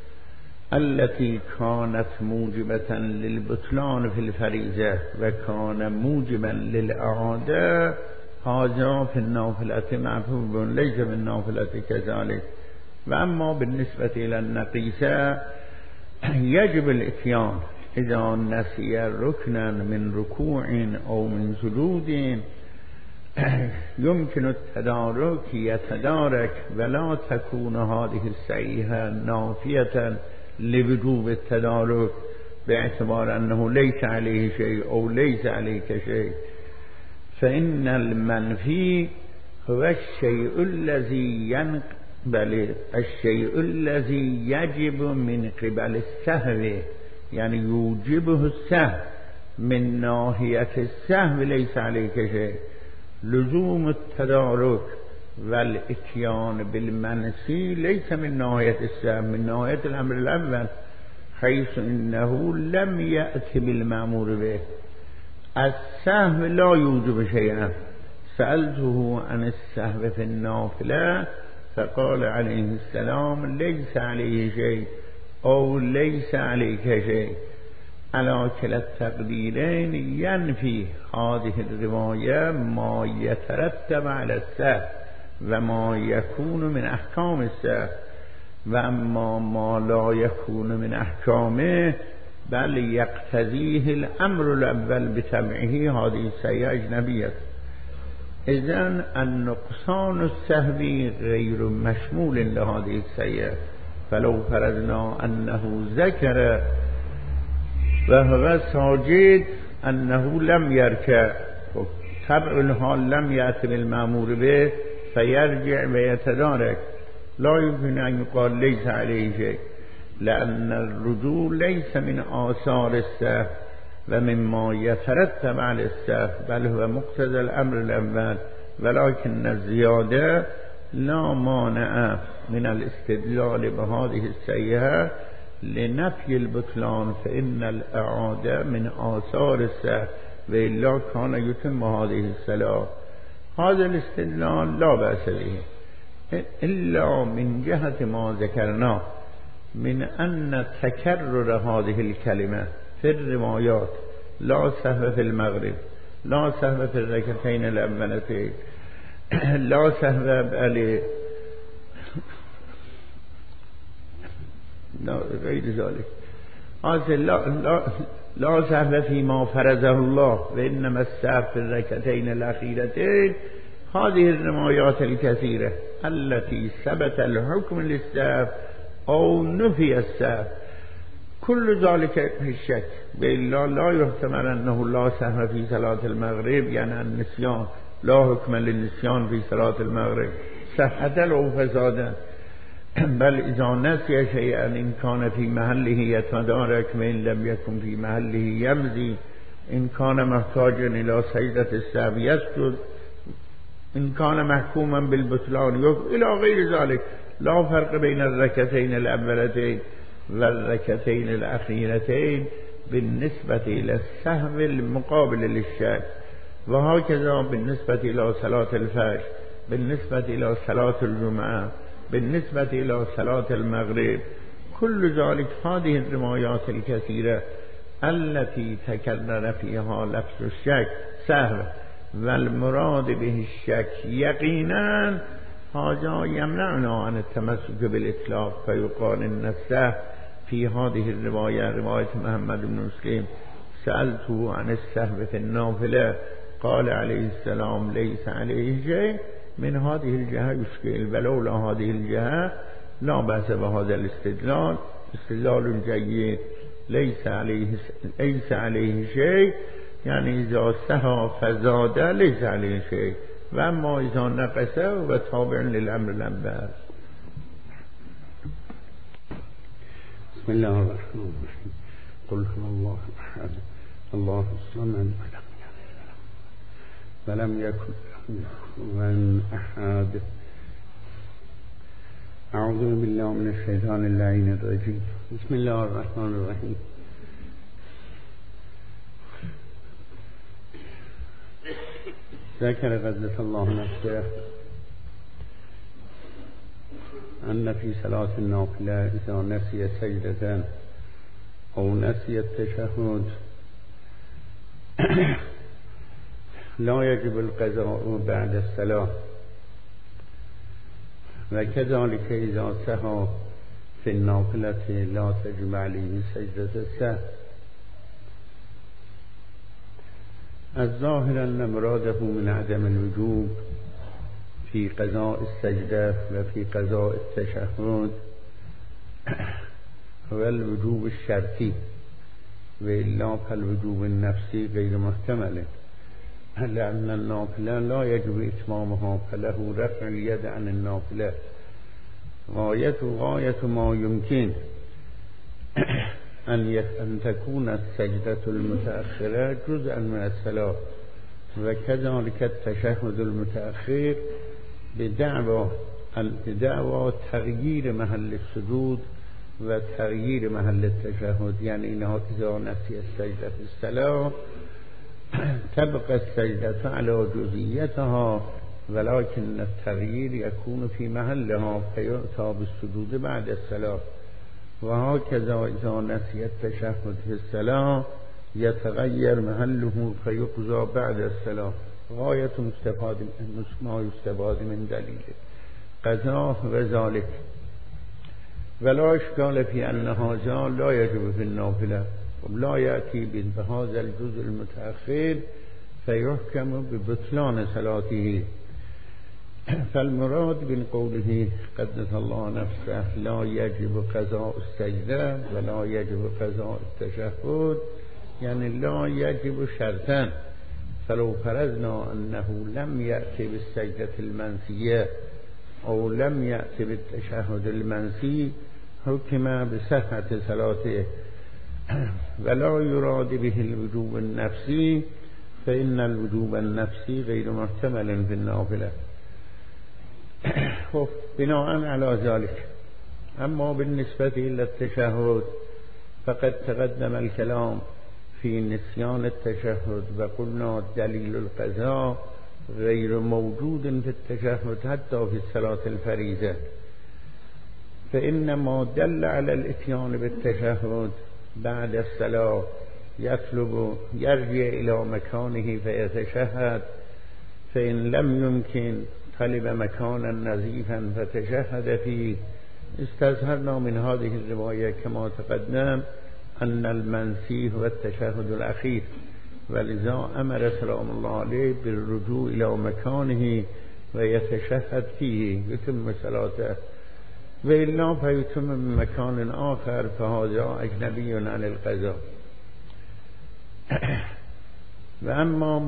[SPEAKER 1] التي كانت موجبة للبطلان في الفريضة وكان موجبا للإعادة هذا في النافلة معفو ليس في النافلة كذلك. وأما بالنسبة إلى النقيصة يجب الإتيان إذا نسي ركنا من ركوع أو من سجود يمكن التدارك يتدارك، ولا تكون هذه الصحيحة نافية لوجوب التدارك باعتبار أنه ليس عليه شيء أو ليس عليك شيء. فإن المنفي هو الشيء الذي ينقبل الشيء الذي يجب من قبل السهو، يعني يوجبه السهو. من ناحية السهو ليس عليك شيء. لزوم التدارك والاتيان بالمنسي ليس من ناحية السهو، من ناحية الأمر الأول، حيث إنه لم يأتي بالمأمور به. السهو لا يوجب شيئا. سألته عن السهو في النافلة فقال عليه السلام ليس عليه شيء أو ليس عليك شيء. على كلا التقديرين ينفي هذه الرواية ما يترتب على السهو وما يكون من أحكام السهو، وأما ما لا يكون من أحكامه بل يقتضيه الأمر الأول بتبعه هذه الصحيحة أجنبية. إذن النقصان السهوي غير مشمول لهذه الصحيحة. فلو فرضنا أنه ذكر وهو ساجد أنه لم يركع، طبع الحال لم يأتي بالمأمور به فيرجع ويتدارك، لا يمكن أن يقال ليس عليه شيء، لأن الرجوع ليس من آثار السهو ومما يترتب على السهو، بل هو مقتضى الأمر الأول. ولكن الزيادة لا مانع من الاستدلال بهذه الصحيحة لنفي البطلان، فإن الإعادة من آثار السهو وإلا كان يتم هذه الصلاة. هذا الاستدلال لا بأس به، إلا من جهة ما ذكرنا من أن تكرر هذه الكلمة في الروايات، لا سهو في المغرب، لا سهو في الركعتين الأولتين، لا سهو بألي غير ذلك. هذا لا سهو فيما فرضه الله وإنما السهو في الركعتين الأخيرتين. هذه الروايات الكثيرة التي ثبت الحكم للسهو أو نفي السهو كل ذلك في الشك، بإلا لا يحتمل أنه لا سهو في صلاة المغرب، يعني النسيان لا حكم للنسيان في صلاة المغرب صحة أو فسادا، بل إذا نسي شيئا إن كان في محله يتدارك وإن لم يكن في محله يمضي، إن كان محتاجا إلى سجدة السهو يسجد، إن كان محكوما بالبطلان إلى غير ذلك. لا فرق بين الركعتين الأولتين والركعتين الأخيرتين بالنسبة إلى السهو المقابل للشك. وهكذا بالنسبة إلى صلاة الفجر، بالنسبة إلى صلاة الجمعة، بالنسبة إلى صلاة المغرب، كل ذلك هذه الروايات الكثيرة التي تكرر فيها لفظ الشك سهو والمراد به الشك يقينا، هذا يمنعنا عن التمسك بالإطلاق، فيقال إن السهو في هذه الرواية رواية محمد بن مسلم سألته عن السهو في النافلة قال عليه السلام ليس عليه شيء، من هذه الجهة يشكل، ولولا هذه الجهة لا بأس بهذا الاستدلال، استدلال جيد. ليس عليه شيء يعني إذا سهى فزاد ليس عليه شيء، وأما إذا نقص وتابع للأمر الأول.
[SPEAKER 2] بسم الله الرحمن الرحيم. قل هو الله أحد الله الصمد ولم يكن له كفوا أحد. أعوذ بالله من الشيطان اللعين الرجيم. بسم الله الرحمن الرحيم. ذكر قدس الله نفسه أن في صلاة النافلة إذا نسي سجدة أو نسي التشهد لا يجب القضاء بعد الصلاة، وكذلك إذا سهى في النافلة لا تجب عليه سجدة السهو. الظاهر أن مراده من عدم الوجوب في قضاء السجدة وفي قضاء التشهد هو الوجوب الشرطي، وإلا فالوجوب النفسي غير محتمل، لأن النافلة لا يجب إتمامها، فله رفع اليد عن النافلة. غاية ما يمكن أن تكون السجدة المتأخرة جزءا من الصلاة، وكذلك التشهد المتأخر بدعوى تغيير محل السجود وتغيير محل التشهد، يعني إنه إذا نسي السجدة في الصلاة تبقى السجدة على جزئيتها، ولكن التغيير يكون في محلها فيؤتى بالسجود بعد الصلاة. وهكذا إذا نسي التشهد في الصلاة يتغير محله فيقضى بعد الصلاة. غاية ما يستفاد من دليل قضاء وذلك، ولا إشكال في أن هذا لا يجب في النافلة، لا يأتي بهذا الجزء المتأخر فيحكم ببطلان صلاته. فالمراد من قوله قدس الله نفسه لا يجب قضاء السجدة ولا يجب قضاء التشهد، يعني لا يجب شرطا. فلو فرضنا أنه لم يأتي بالسجدة المنسية أو لم يأتي بالتشهد المنسي حكم بصحة صلاته، ولا يراد به الوجوب النفسي، فإن الوجوب النفسي غير محتمل في النافلة. بناء على ذلك، أما بالنسبة إلى التشهد فقد تقدم الكلام في نسيان التشهد، وقلنا دليل القضاء غير موجود في التشهد حتى في الصلاة الفريضة، فإنما دل على الاتيان بالتشهد بعد الصلاة يرجع إلى مكانه فيتشهد، فإن لم يمكن طلب مكانا نظيفا فتشهد فيه. استظهرنا من هذه الرواية كما تقدم
[SPEAKER 1] أن المنسي هو التشهد الأخير، ولذا أمر سلام الله عليه بالرجوع إلى مكانه ويتشهد فيه يتم صلاته، وإلا فيتم من مكان آخر فهذا أجنبي عن القضاء. وأما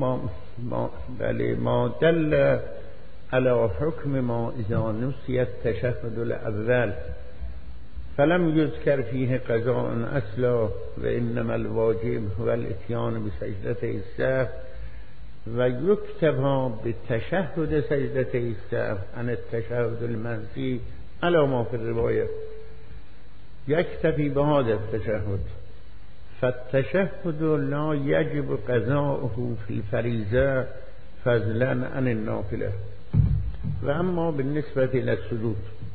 [SPEAKER 1] ما دل على حكم ما إذا نسي التشهد الأول فلم يذكر فيه قضاء أصلا، وإنما الواجب هو الاتيان بسجدتي السهو ويكتفى بتشهد سجدتي السهو عن التشهد المنسي على ما في الرواية، يكتفي بهذا التشهد. فالتشهد لا يجب قضاؤه في الفريضة فضلا عن النافلة. وأما بالنسبة إلى السجود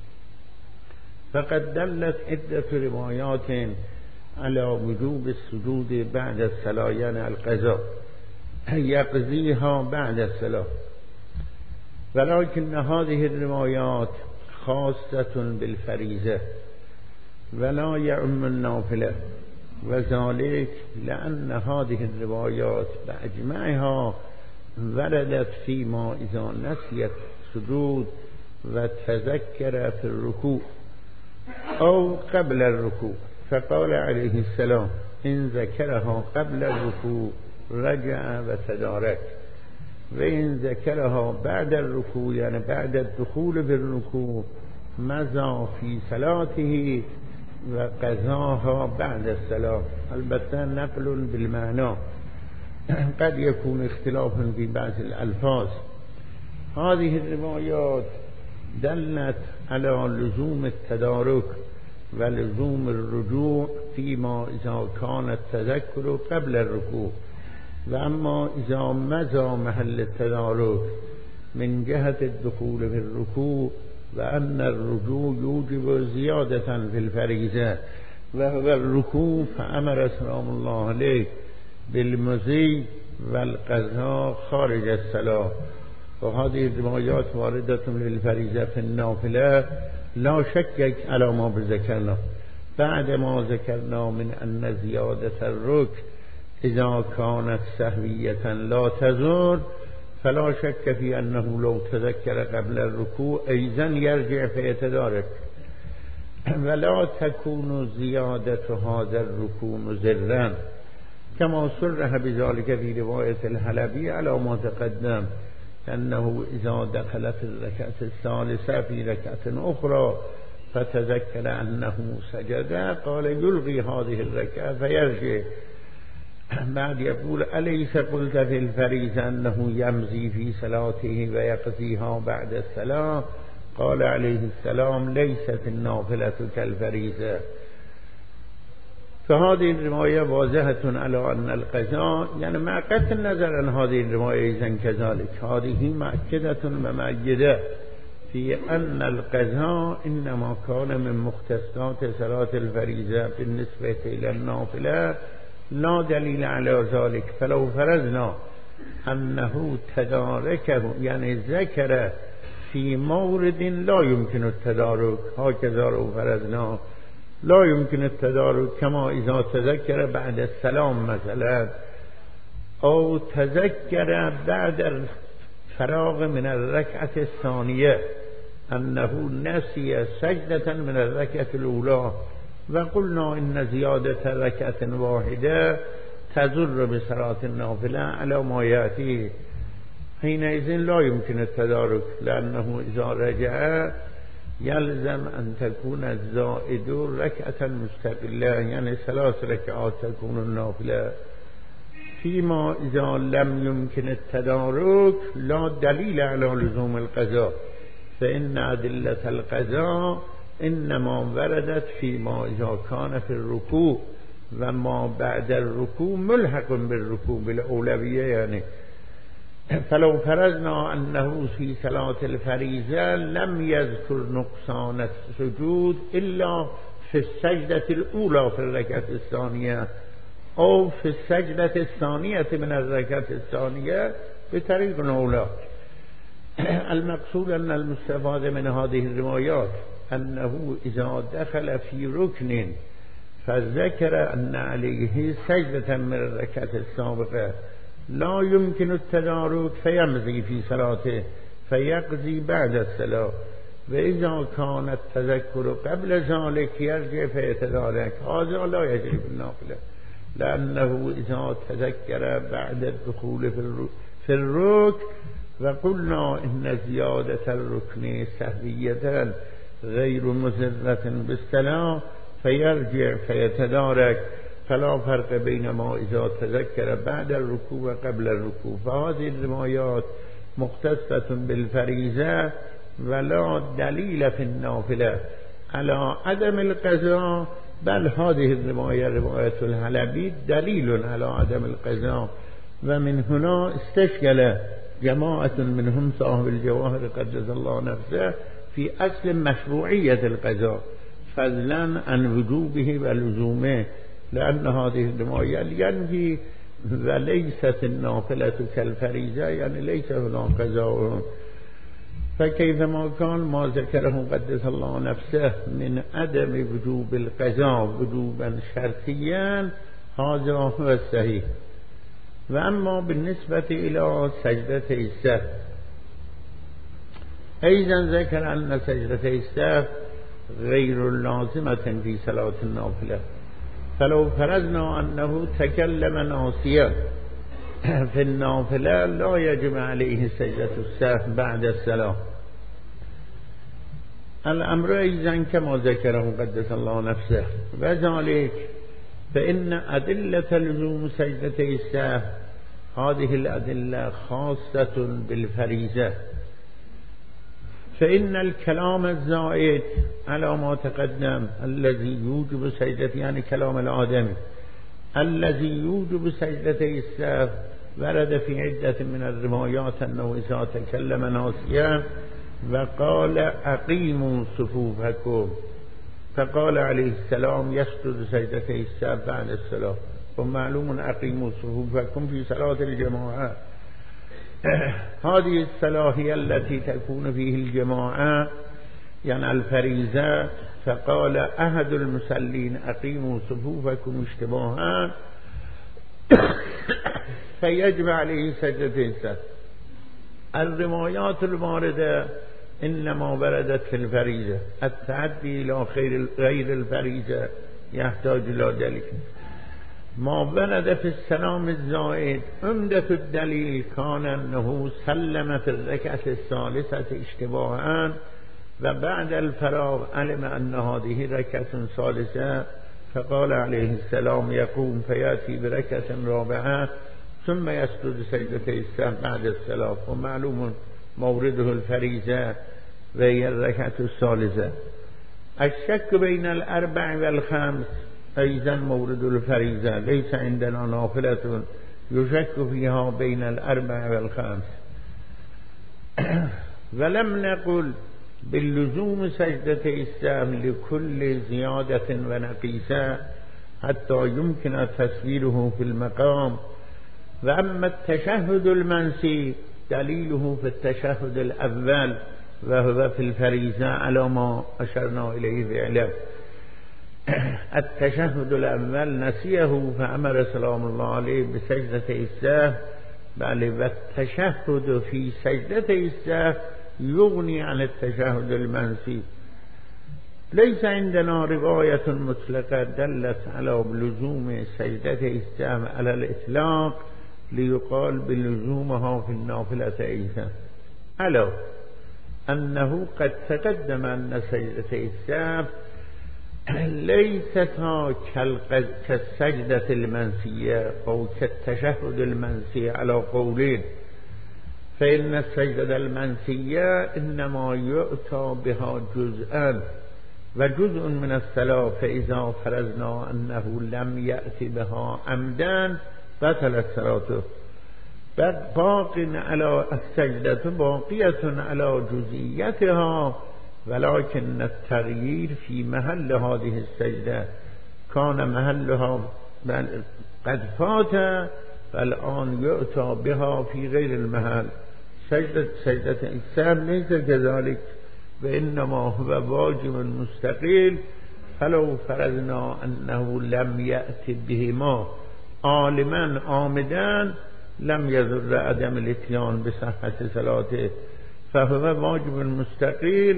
[SPEAKER 1] فقد دلت عدة روايات على وجوب السجود بعد الصلاة، يعني القضاء يقضيها بعد الصلاة، ولكن هذه الروايات خاصة بالفريضة ولا يعم النافلة، وذلك لأن هذه الروايات بأجمعها وردت فيما إذا نسيت السجود وتذكر في الركوع أو قبل الركوع، فقال عليه السلام إن ذكرها قبل الركوع رجع وتدارك، وإن ذكرها بعد الركوع يعني بعد الدخول بالركوع مضى في صلاته وقضاها بعد الصلاة. البته نقل بالمعنى، قد يكون اختلاف في بعض الألفاظ. هذه الروايات دلت على لزوم التدارك ولزوم الرجوع فيما إذا كان التذكر قبل الركوع، وأما إذا مضى محل التدارك من جهة الدخول في الركوع وأن الرجوع يوجب زيادة في الفريضة وهو الركوع، فأمر سلام الله عليه بالمضي والقضاء خارج الصلاة. وهذه الروايات واردة للفريضة في النافلة لا شك على ما بذكرنا، بعد ما ذكرنا من أن زيادة الركن إذا كانت سهوية لا تزور، فلا شك في أنه لو تذكر قبل الركوع أيضا يرجع فيتدارك، ولا تكون زيادة هذا الركوع مضرا كما صرح بذلك في رواية الحلبي على ما تقدم، أنه إذا دخل في الركعة الثالثة في ركعة أخرى فتذكر أنه سجد قال يلغي هذه الركعة فيرجع. بعد يقول أليس قلت في الفريضة أنه يمضي في صلاته ويقضيها بعد الصلاة؟ قال عليه السلام ليست النافلة كالفريضة. فهذه الرواية واضحة على أن القضاء يعني مع قطع النظر عن هذه الرواية إذن كذلك هذه مؤكدة ومؤيدة في أن القضاء إنما كان من مختصات صلاة الفريضة بالنسبة إلى النافلة، لا دليل على ذلك. فلو فرضنا أنه تداركه يعني ذكر في مورد لا يمكن التدارك، هكذا لو فرضنا لا يمكن التدارك كما إذا تذكر بعد السلام مثلا، أو تذكر بعد الفراغ من الركعة الثانية أنه نسي سجدة من الركعة الأولى، وقلنا إن زيادة ركعة واحدة تضر بصلاة النافلة على ما يأتي، حينئذ لا يمكن التدارك، لأنه إذا رجع يلزم أن تكون الزائد ركعة مستقلة، يعني 3 ركعات تكون النافلة. فيما إذا لم يمكن التدارك لا دليل على لزوم القضاء، فإن أدلة القضاء إنما وردت فيما إذا كان في الركوع، وما بعد الركوع ملحق بالركوع بالأولوية يعني. فلو فرضنا أنه في صلاة الفريضة لم يذكر نقصان السجود إلا في السجدة الأولى في الركعة الثانية أو في السجدة الثانية من الركعة الثانية بطريق أولى. المقصود أن المستفاد من هذه الروايات أنه إذا دخل في ركن فذكر أن عليه سجدة من الركعة السابقة لا يمكن التدارك فيمضي في صلاته فيقضي بعد الصلاة، وإذا كان التذكر قبل ذلك يرجع فيتدارك. هذا لا يجري في النافلة، لأنه إذا تذكر بعد الدخول في الركن، وقلنا إن زيادة الركن سهوية غير مضرة بالصلاة فيرجع فيتدارك، فلا فرق بين ما إذا تذكر بعد الركوع وقبل الركوع. فهذه الروايات مختصة بالفريضة ولا دليل في النافلة على عدم القضاء، بل هذه الرواية رواية الحلبي دليل على عدم القضاء. ومن هنا استشكل جماعة منهم صاحب الجواهر قدس الله نفسه في أصل مشروعية القضاء فضلا عن وجوبه ولزومه، لأن هذه الرواية ينفي وليست النافلة كالفريضة، يعني ليس هناك قضاء. فكيفما كان ما ذكره قدس الله نفسه من عدم وجوب القضاء وجوبا شرطيا هذا هو الصحيح. وأما بالنسبة إلى سجدتي السهو أيضا ذكر أن سجدتي السهو غير لازمة في صلاة النافلة، فلو فرضنا أنه تكلم ناسيا في النافلة لا يجب عليه سجدة السهو بعد الصلاة. الأمر أيضا كما ذكره قدس الله نفسه، وذلك فإن أدلة لزوم سجدتي السهو هذه الأدلة خاصة بالفريضة، فإن الكلام الزائد على ما تقدم الذي يوجب سجدة، يعني كلام الآدمي الذي يوجب سجدتي السهو، ورد في عدة من الروايات أنه إذا تكلم ناسيا وقال أقيموا صفوفكم، فقال عليه السلام يسجد سجدتي السهو بعد الصلاة. ومعلوم أقيموا صفوفكم في صلاة الجماعة، هذه الصلاة هي التي تكون فيه الجماعة يعني الفريضة، فقال أحد المصلين أقيموا صفوفكم اشتباها فيجب عليه سجدة السهو. الروايات الواردة إنما وردت في الفريضة، التعدي إلى غير الفريضة يحتاج إلى دليل. ما ورد في السلام الزائد عمدة الدليل كان أنه سلم في الركعة الثالثة اشتباها، وبعد الفراغ علم أن هذه ركعة ثالثة، فقال عليه السلام يقوم فيأتي بركعة رابعة ثم يسجد سجدتي السهو بعد الصلاة. ومعلوم مورده الفريضة وهي الركعة الثالثة. الشك بين الأربع والخمس أيضا مورد الفريضة، ليس عندنا نافلة يشك فيها بين الأربع والخمس. ولم نقل باللزوم سجدتي السهو لكل زيادة ونقيصة حتى يمكن تصويره في المقام. وأما التشهد المنسي دليله في التشهد الأول وهو في الفريضة على ما أشرنا إليه فعلا. التشهد الأول نسيه فأمر سلام الله عليه بسجدتي السهو، بل والتشهد في سجدتي السهو يغني عن التشهد المنسي. ليس عندنا رواية مطلقة دلت على لزوم سجدتي السهو على الإطلاق ليقال بلزومها في النافلة أيضا، على أنه قد تقدم أن سجدتي السهو ليست كالسجدة المنسية أو كالتشهد المنسي على قولين. فإن السجدة المنسية إنما يؤتى بها جزءا وجزء من الصلاة، فإذا فرضنا أنه لم يأتي بها عمدا بطلت صلاته. باق على السجدة باقية على جزئيتها، ولكن التغيير في محل هذه السجدة كان محلها قد فات، فالآن يؤتى بها في غير المحل. سجدة السهو ليس كذلك، وإنما هو واجب مستقل فلو فرضنا انه لم یأت بهما عالما عامدا لم یضر عدم الاتیان بصحت صلاته فهو واجب مستقل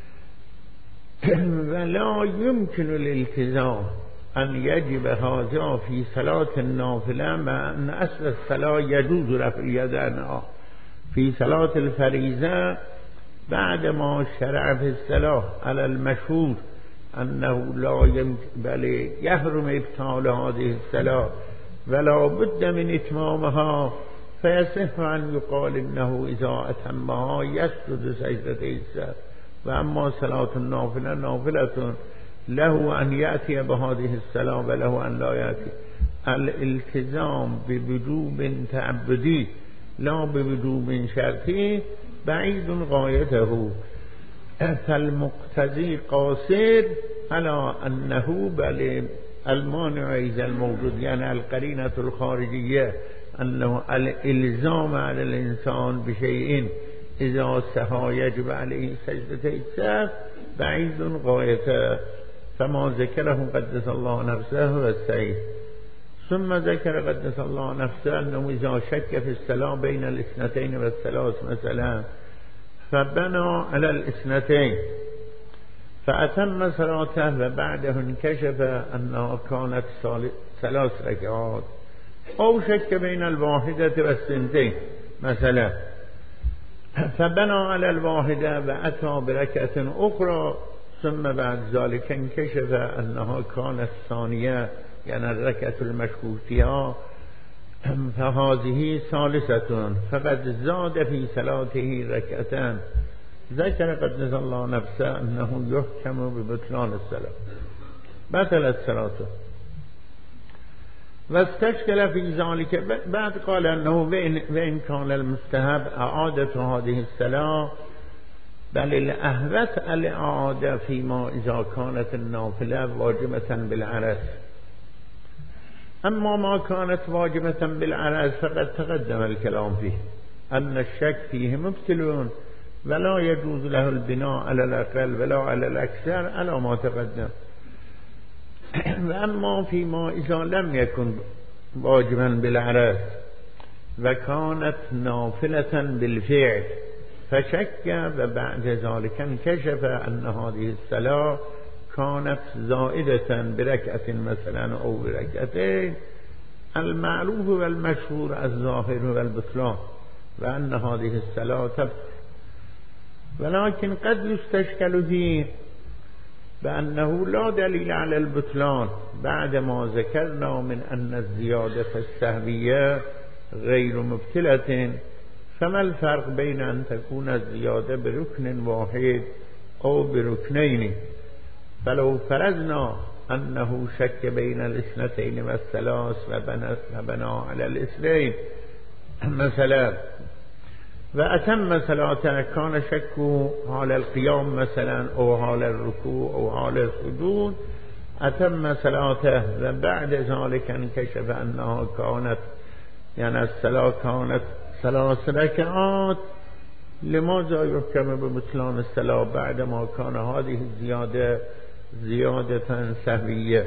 [SPEAKER 1] ولا يمكن الالتزام ان يجب هذا في صلاة النافلة مع ان اصل الصلاة يجوز رفع اليد عنها في صلاة الفريضة بعد ما شرع في الصلاة على المشهور انه لا يمكن بل يحرم ابطال هذه الصلاة ولا بد من اتمامها فيصح ان يقال انه اذا اتمها يسجد سجدة السهو واما صلاة النافلة نافلة له ان يأتي بهذه الصلاة وله ان لا يأتي. الالتزام بوجوب تعبدي لا بوجوب شرطي بعيد غايته فالمقتضي قاصر على انه بل المانع اذا الموجود يعني القرينة الخارجية انه الالزام على الانسان بشيء اذا سهى يجب عليه سجدة السهو بعيد غايته فما ذكره قدس الله نفسه هو الصحيح. ثم ذكر قدس الله نفسه انه اذا شك في الصلاة بين الاثنتين والثلاث مثلا فبنى على الاثنتين فأتم صلاته وبعده انكشف أنها كانت 3 ركعات أو شك بين الواحدة والثنتين مثلا فبنى على الواحدة وأتى بركعة أخرى ثم بعد ذلك انكشف أنها كانت ثانية يعني الركعة المشكوك فيها فهذه ثالثة فقد زاد في صلاته ركعتان. ذكر قدس الله نفسه أنه يحكم ببطلان الصلاة بطلت صلاته واستشكل في ذلك بعد قال أنه وإن كان المستحب إعادة هذه الصلاة بل الأهوت الإعادة فيما إذا كانت النافلة واجبة بالعرض أما ما كانت واجبة بالعرض فقد تقدم الكلام فيه أن الشك فيه مبتلون ولا يجوز له البناء على الأقل ولا على الأكثر على ما تقدم. وأما فيما إذا لم يكن واجبا بالعرض وكانت نافلة بالفعل فشك وبعد ذلك انكشف أن هذه الصلاة كانت زائدة بركعة مثلا أو بركعتين المعروف والمشهور الظاهر والبطلان وأن هذه الصلاة تبطل ولكن قد يستشكل فيه بأنه لا دليل على البطلان بعد ما ذكرنا من أن الزيادة السهوية غير مبتلة فما الفرق بين أن تكون الزيادة بركن واحد أو بركنين فلو فرضنا أنه شك بين الاثنتين والثلاث وبنى على الاثنين مثلا وأتم صلاته كان شكه على القيام مثلا أو على الركوع أو على السجود أتم صلاته وبعد ذلك انكشف أنها كانت يعني الصلاة كانت 3 ركعات لماذا يحكم ببطلان الصلاة بعدما كان هذه الزيادة زيادة سهوية؟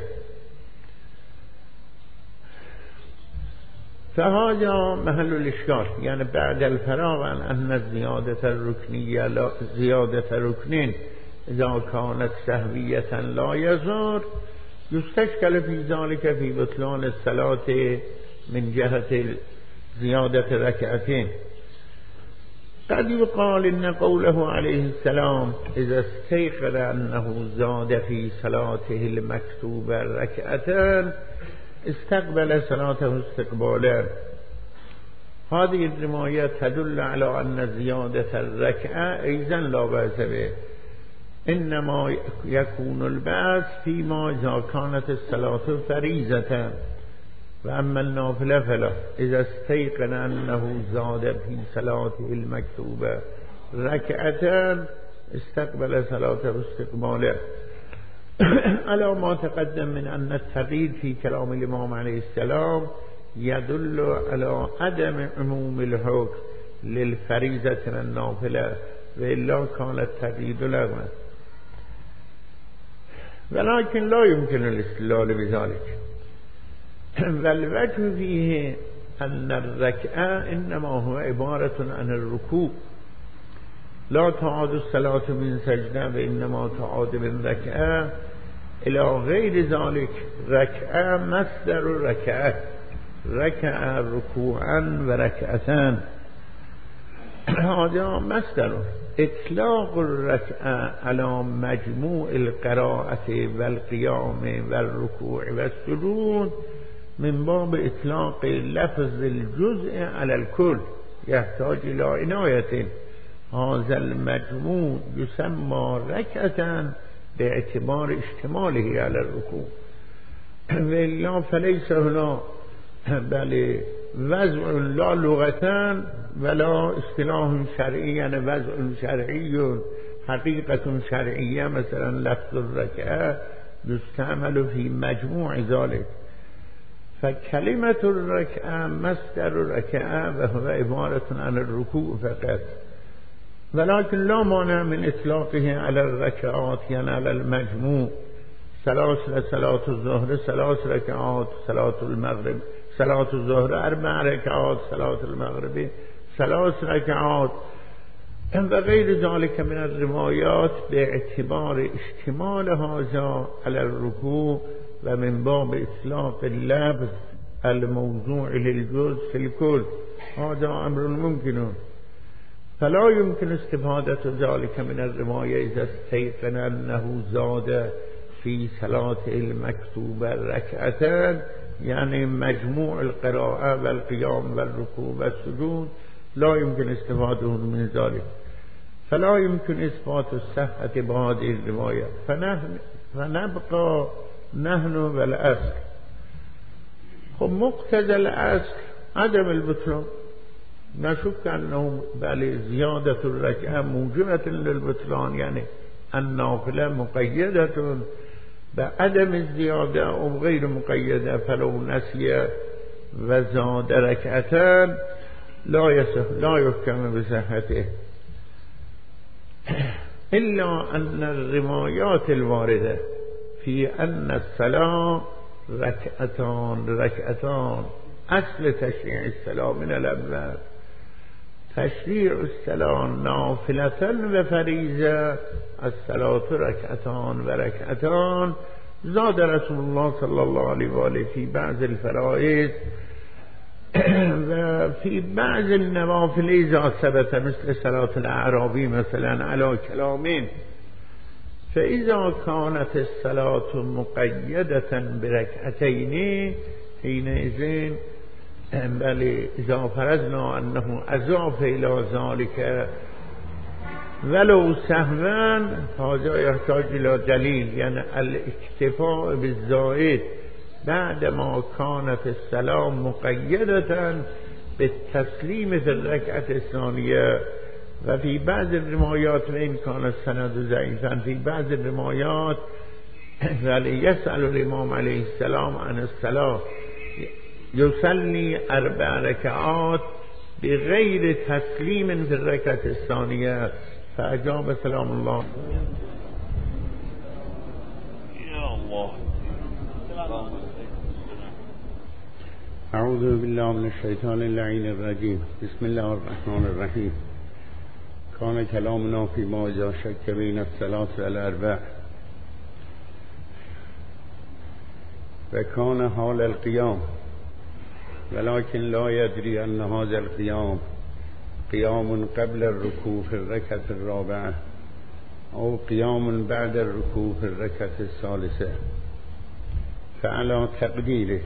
[SPEAKER 1] فهذا محل الإشكال يعني بعد الفراغ عن أن الزيادة الركنية لا زيادة ركنين إذا كانت سهوية لا يزور يستشكل في ذلك في بطلان الصلاة من جهة زيادة ركعتين. قد يقال إن قوله عليه السلام إذا استيقظ أنه زاد في صلاته المكتوبة ركعتان استقبل صلاته استقبالا هذه الرواية تدل على أن زيادة الركعة أيضا لا بأس به إنما يكون البأس فيما إذا كانت الصلاة فريضة وأما النافلة فلا إذا استيقن أنه زاد في صلاته المكتوبة ركعتان استقبل صلاته استقبالا على ما تقدم من أن التغيير في كلام الإمام عليه السلام يدل على عدم عموم الحكم للفريضة والنافلة وإلا كان التغيير لغوا. ولكن لا يمكن الاستدلال بذلك. والوجه فيه أن الركعة إنما هو عبارة عن الركوع، لا تعاد الصلاة من سجدة وإنما تعاد من ركعة إلى غير ذلك. ركعة مصدر ركعة، ركع ركوعا وركعتان، هذا مصدر. اطلاق الركعة على مجموع القراءة والقيام والركوع والسجود من باب اطلاق لفظ الجزء على الكل، يحتاج إلى عناية. هذا المجموع يسمى ركعة باعتبار اشتماله على الركوع، وإلا فليس هنا بل وضع لا لغتان ولا اصطلاح شرعي، يعني وضع شرعي حقيقة شرعية. مثلا لفظ الركعة يستعمل في مجموع ذلك، فكلمة الركعة مصدر الركعة وهو عبارة عن الركوع فقط، ولكن لا مانع من إطلاقه على الركعات، يعني على المجموع. صلاة الظهر 3 ركعات، صلاة المغرب، صلاة الظهر 4 ركعات، صلاة المغرب 3 ركعات وغير ذلك من الروايات باعتبار اشتمال هذا على الركوع ومن باب إطلاق اللفظ الموضوع للجزء في الكل. هذا أمر ممكن، فلا يمكن استفادة ذلك من الرواية إذا استيقن أنه زاد في صلاة المكتوبة ركعتان، يعني مجموع القراءة والقيام والركوع والسجود لا يمكن استفاده من ذلك، فلا يمكن إثبات الصحة بهذه الرواية. فنبقى نحن والأصل. مقتضى الأصل عدم البطلان، نشك أنه بل زيادة الركعة موجبة للبطلان، يعني النافلة مقيدة بعدم الزيادة أو غير مقيدة. فلو نسي وزاد ركعتان لا يحكم بصحته، إلا أن الروايات الواردة في أن الصلاة ركعتان أصل تشريع الصلاة من الأول. تشريع الصلاة نافلة وفريضة، الصلاة ركعتان وركعتان. زاد رسول الله صلى الله عليه وآله في بعض الفرائض وفي بعض النوافل إذا ثبت، مثل صلاة الأعرابي مثلا على كلامين. فإذا كانت الصلاة مقيدة بركعتين حينئذ بل إذا فرضنا أنه أضاف إلى ذلك ولو سهوا، هذا يحتاج إلى دليل، يعني الاكتفاء بالزائد بعدما كانت الصلاة مقيدة بالتسليم في الركعة الثانية. وفي بعض الروايات، وإن كان السند ضعيفا، في بعض الروايات يسأل الإمام عليه السلام عن الصلاة، يصلي 4 ركعات بغير تسليم في الركعة الثانية، فأجاب سلام الله.
[SPEAKER 2] يا الله.
[SPEAKER 1] أعوذ بالله من الشيطان اللعين الرجيم. بسم الله الرحمن الرحيم. كان كلامنا فيما إذا شك بين الصلاة والأربع، وكان حال القيام، ولكن لا يدري أن هذا القيام قيام قبل الركوع في الركعة الرابعة أو قيام بعد الركوع في الركعة الثالثة. فعلى تقديره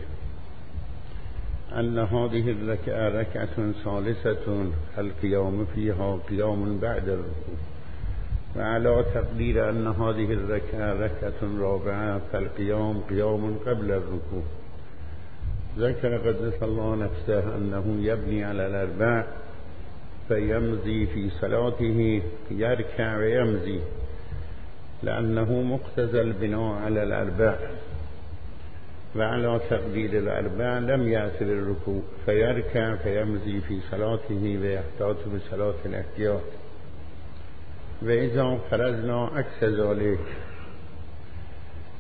[SPEAKER 1] أن هذه الركعة ركعة ثالثة القيام فيها قيام بعد الركوع، وعلى تقدير أن هذه الركعة ركعة رابعة فالقيام قيام قبل الركوع. ذكر قدس الله نفسه أنه يبني على الأربع، فيمضي في صلاته يركع ويمضي، لأنه مقتضى البناء على الأربع، وعلى تقدير الأربع لم يأتي الركوع، فيركع فيمضي في صلاته ويحتاط بصلاة الاحتياط. وإذا فرضنا عكس ذلك،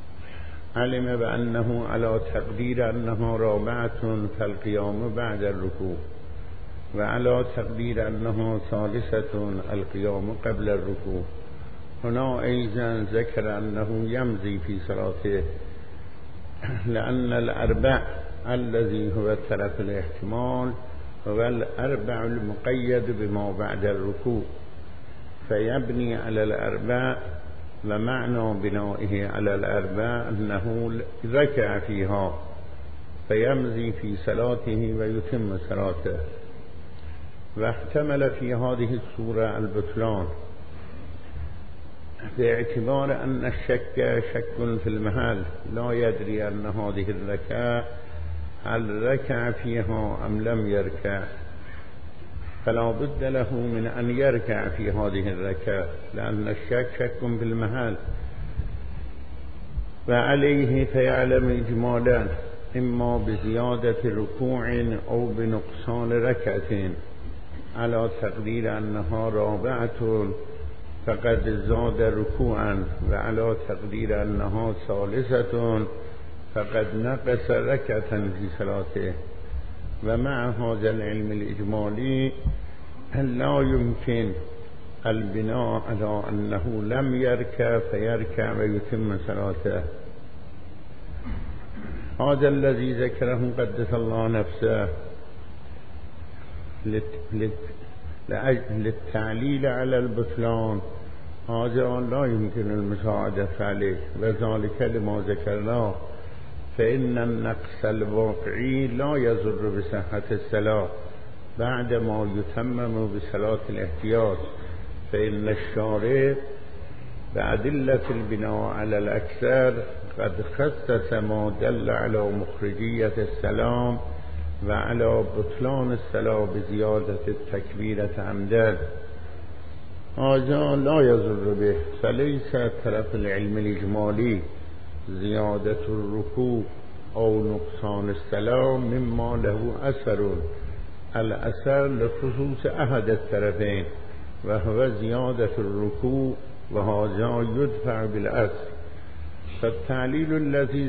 [SPEAKER 1] علم بأنه على تقدير أنها رابعة فالقيام بعد الركوع، وعلى تقدير أنها ثالثة القيام قبل الركوع. هنا أيضا ذكر أنه يمضي في صلاته، لأن الأربع الذي هو طرف الاحتمال هو الأربع المقيد بما بعد الركوع، فيبني على الأربع، ومعنى بنائه على الأربع أنه ركع فيها فيمضي في صلاته ويتم صلاته. واحتمل في هذه الصورة البطلان باعتبار أن الشك شك في المحل، لا يدري أن هذه الركعة هل ركع فيها أم لم يركع، فلا بد له من أن يركع في هذه الركعة، لأن الشك شك في المحل. وعليه فيعلم إجمالا إما بزيادة ركوع أو بنقصان ركعتين، على تقدير أنها رابعة فقد زاد ركوعا، وعلى تقدير أنها ثالثة فقد نقص ركعة في صلاته. ومع هذا العلم الإجمالي لا يمكن البناء على أنه لم يركع فيركع ويتم صلاته. هذا الذي ذكره قدس الله نفسه للتعليل على البطلان، هذا لا يمكن المساعدة عليه، وذلك لما ذكرناه، فإن النقص الواقعي لا يضر بصحة الصلاة بعدما يتمم بصلاة الاحتياط، فإن الشارع بأدلة البناء على الأكثر قد خصص ما دل على مخرجية السلام وعلى بطلان الصلاة بزيادة التكبيرة عمدا. هذا لا يضر به، فليس طرف العلم الإجمالي زيادة الركوع أو نقصان السلام مما له أثر، الأثر لخصوص أحد الطرفين وهو زيادة الركوع، وهذا يدفع بالأثر. فالتعليل الذي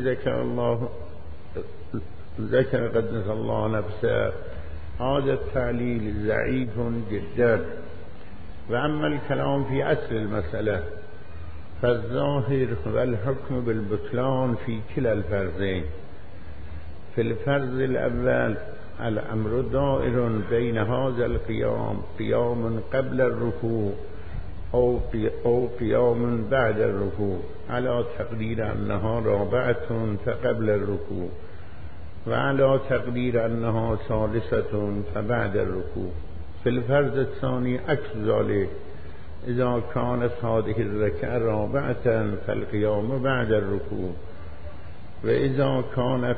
[SPEAKER 1] ذكر قدس الله نفسه هذا التعليل ضعيف جدا. وأما الكلام في أصل المسألة فالظاهر والحكم بالبطلان في كلا الفرضين. في الفرض الأول الأمر دائر بين هذا القيام قيام قبل الركوع أو قيام بعد الركوع، على تقدير أنها رابعة فقبل الركوع، وعلى تقدير أنها ثالثة فبعد الركوع. في الفرض الثاني عكس ذلك، إذا كانت هذه الركعة رابعة فالقيام بعد الركوع، وإذا كانت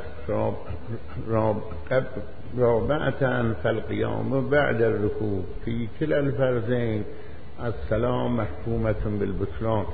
[SPEAKER 1] رابعة فالقيام بعد الركوع. في كلا الفرضين الصلاة محكومة بالبطلان،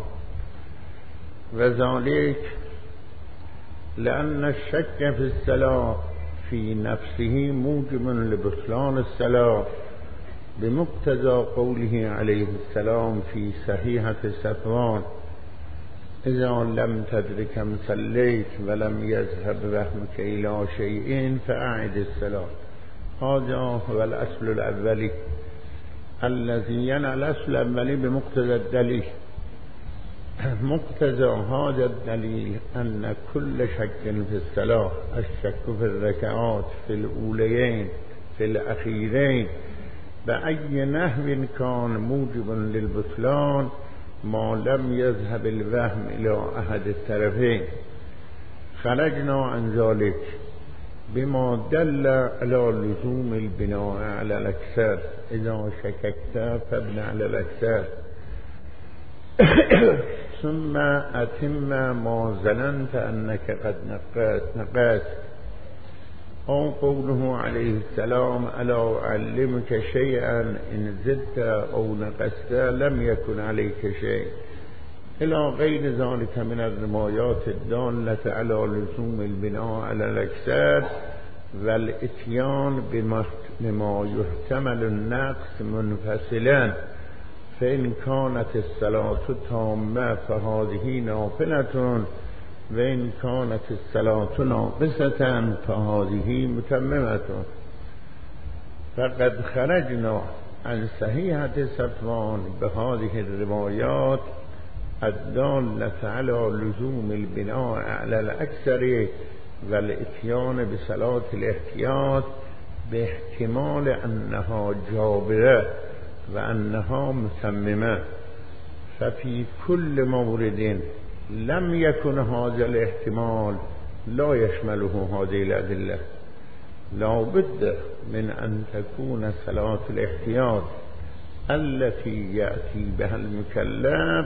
[SPEAKER 1] وذلك لأن الشك في الصلاة في نفسه موجب لبطلان الصلاة، بمقتضى قوله عليه السلام في صحيحة صفوان: إذا لم تدر كم صليت ولم يذهب وهمك إلى شيء فأعد الصلاة. هذا هو الأصل الأولي الذي ينال الأصل الأولي بمقتضى الدليل. مقتضى هذا الدليل أن كل شك في الصلاة، الشك في الركعات، في الأوليين، في الأخيرين، بأي نحو كان موجب للبطلان ما لم يذهب الوهم إلى أحد الطرفين. خرجنا عن ذلك بما دل على لزوم البناء على الأكثر. إذا شككت فابن على الأكثر، ثم أتم ما ظننت أنك قد نقصت. أو قوله عليه السلام: ألا أعلمك شيئا إن زدت أو نقصت لم يكن عليك شيء، إلى غير ذلك من الروايات الدالة على لزوم البناء على الأكثر والإتيان بما يحتمل النقص منفصلا. فإن كانت الصلاة تامة فهذه نافلة، و این کانت الصلاة ناقصة فهذه متممة. فقد خرجنا عن صحیحة صفوان بهذه الروايات الدالة على لزوم البناء على الأكثر والاتيان بصلاة الاحتياط باحتمال أنها جابرة وأنها متممة. ففي كل مورد لم يكن هذا الاحتمال لا يشمله هذه الأدلة. لا بد من أن تكون صلاة الاحتياط التي يأتي بها المكلف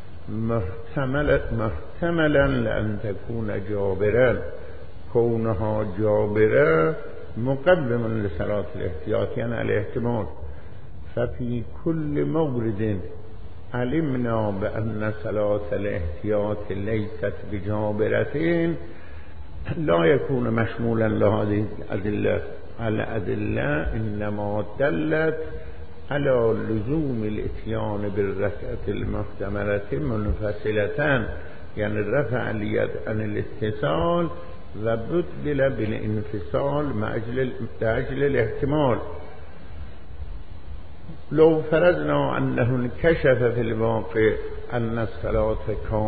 [SPEAKER 1] محتملا لأن تكون جابرا، كونها جابرة مقدم لصلاة الاحتياط يعني الاحتمال. ففي كل مورد علمنا بأن صلاة الاحتياط ليست بجابرة لا يكون مشمولا لهذه الأدلة. الأدلة إنما دلت على لزوم الاتيان بالركعة المحتملة منفصلة، يعني رفع اليد عن الاتصال وبدل بالانفصال لأجل الاحتمال. لو فرضنا أنه انكشف في الواقع أن الصلاة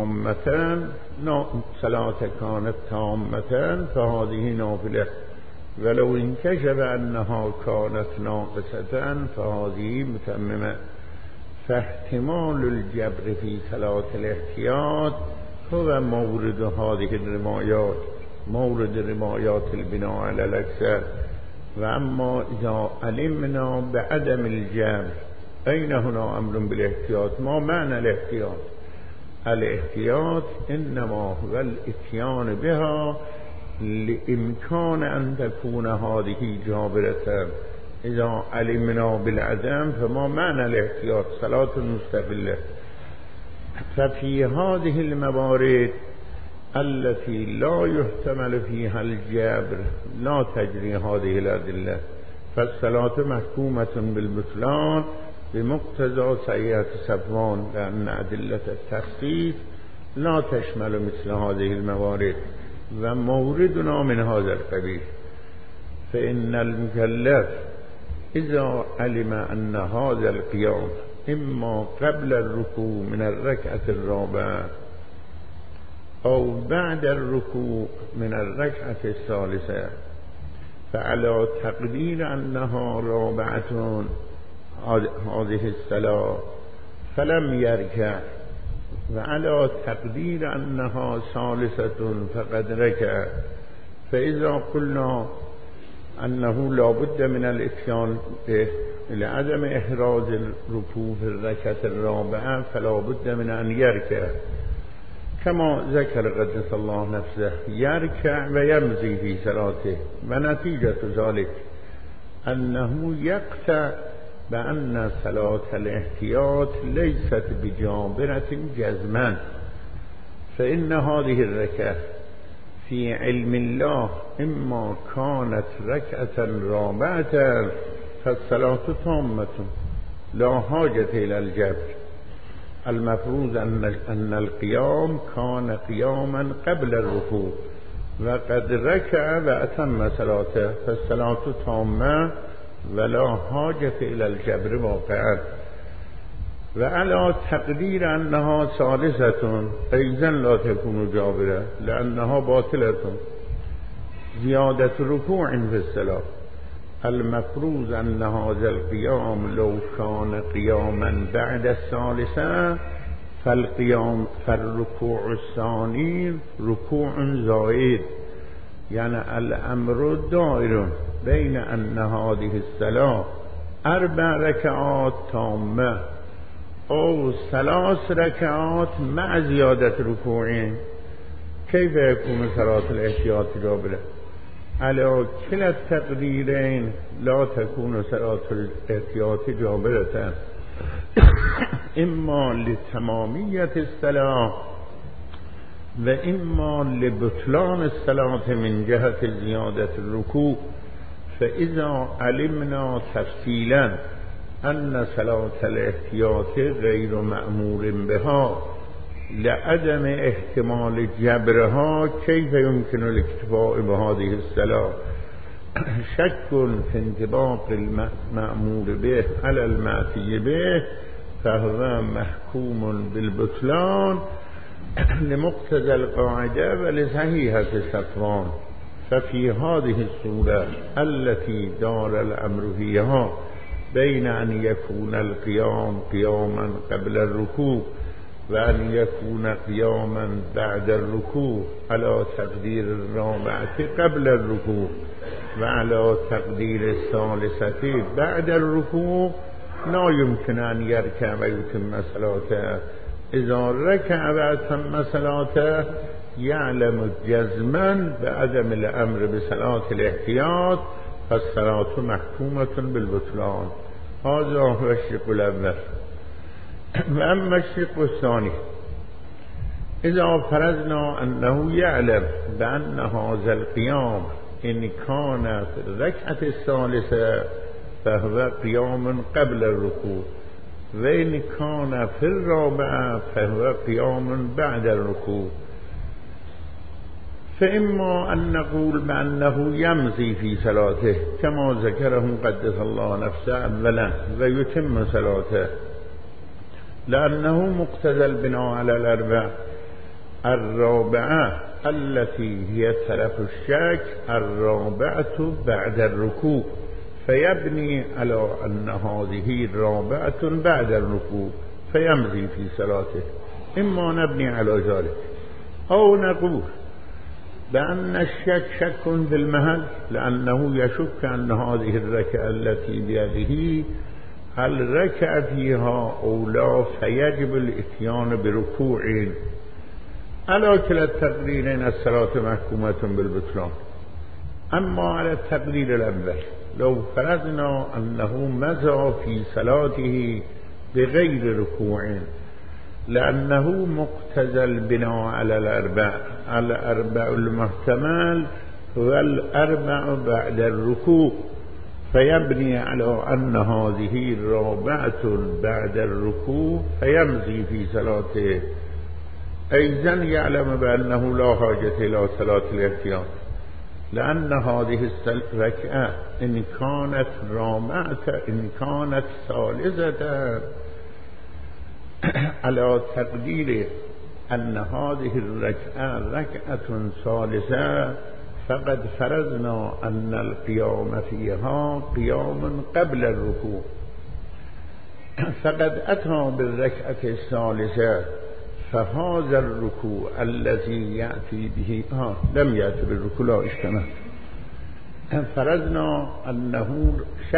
[SPEAKER 1] كانت تامة فهذه نافلة، ولو انكشف أنها كانت ناقصة فهذه متممة. فاحتمال الجبر في صلاة الاحتياط هو مورد هذه الروايات، مورد روايات البناء على الأكثر. وأما إذا علمنا بعدم الجبر أين هنا أمر بالاحتياط؟ ما معنى الاحتياط؟ الاحتياط إنما هو الاتيان بها لإمكان أن تكون هذه جابرة. إذا علمنا بالعدم فما معنى الاحتياط؟ صلاة مستقلة. ففي هذه الموارد التي لا يحتمل فيها الجبر لا تجري هذه الأدلة، فالصلاة محكومة بالبطلان بمقتضى صحيحة صفوان، لأن أدلة التخصيص لا تشمل مثل هذه الموارد، وموردنا من هذا القبيل. فإن المكلف إذا علم أن هذا القيام إما قبل الركوع من الركعة الرابعة أو بعد الركوع من الركعة الثالثة، فعلى تقدير أنها رابعة هذه الصلاة فلم يركع، وعلى تقدير أنها ثالثة فقد ركع. فإذا قلنا أنه لا بد من الاتيان لعدم إحراز الركوع في الركعة الرابعة فلا بد من أن يركع، كما ذكر قدس الله نفسه يركع ويمضي في صلاته. ونتيجة ذلك أنه يقطع بأن صلاة الاحتياط ليست بجابرة جزما، فإن هذه الركعة في علم الله إما كانت ركعة رابعة فالصلاة تامة لا حاجة إلى الجبر. المفروض أن القيام كان قياما قبل الركوع وقد ركع وأتم صلاته، فالصلاة تامة ولا حاجة إلى الجبر واقعا. وعلى تقدير أنها ثالثة أيضا لا تكون جابرة لأنها باطلة، زيادة ركوع في الصلاة. المفروض أن هذا القيام لو كان قياما بعد الثالثة فالركوع الثاني ركوع زائد، يعني الأمر دائر بين أن هذه الصلاة 4 ركعات تامة أو 3 ركعات مع زيادة ركوعين. كيف يكون صلاة الاحتياط جابرة؟ على كلا التقديرين لا تكون صلاة الاحتياط جابرة، إما لتمامية الصلاة وإما لبطلان الصلاة من جهة زيادة الركوع. فإذا علمنا تفصيلا أن صلاة الاحتياط غير مأمور بها لعدم احتمال جبرها كيف يمكن الاكتفاء بهذه الصلاة؟ شك في انطباق المأمور به على المأتي به فهو محكوم بالبطلان لمقتضى القاعدة ولصحيحة صفوان. ففي هذه الصورة التي دار الأمر فيها بين أن يكون القيام قياما قبل الركوع وأن يكون قياما بعد الركوع على تقدير الرابعة قبل الركوع وعلى تقدير الثالثة بعد الركوع، لا يمكن أن يركع ويتم صلاته. إذا ركع وأتم صلاته يعلم جزما بعدم الأمر بصلاة الاحتياط فالصلاة محكومة بالبطلان. هذا هو الشق الأول. وأما الشق الثاني، إذا فرضنا أنه يعلم بأن هذا القيام إن كان في الركعة الثالثة فهو قيام قبل الركوع، وإن كان في الرابعة فهو قيام بعد الركوع، فإما أن نقول بأنه يمضي في صلاته كما ذكره قدس الله نفسه أولا ويتم صلاته لأنه مقتضى البناء على الأربع. الرابعة التي هي سلف الشك الرابعة بعد الركوع، فيبني على أن هذه الرابعة بعد الركوع فيمضي في صلاته. إما نبني على ذلك أو نقول بأن الشك شك في المهل لأنه يشك أن هذه الركعة التي بيده هل ركع فيها أو لا، فيجب الاتيان بركوع. على كلا التقديرين الصلاة محكومة بالبطلان. أما على التقدير الأول لو فرضنا أنه مضى في صلاته بغير ركوع لأنه مقتضى البناء على الأربع. الأربع المحتمل هو الأربع بعد الركوع، فيبني على أن هذه الرابعة بعد الركوع فيمضي في صلاته. أيضا يعلم بأنه لا حاجة إلى صلاة الاحتياط لأن هذه الركعة إن كانت رابعة إن كانت ثالثة على تقدير أن هذه الركعة ركعة ثالثة فقد فرضنا أن القيام فيها قيام قبل الركوع، فقد أتى بالركعة الثالثة فهذا الركوع الذي يأتي به لم يأتي بالركوع لا اجتماع. فرضنا أنه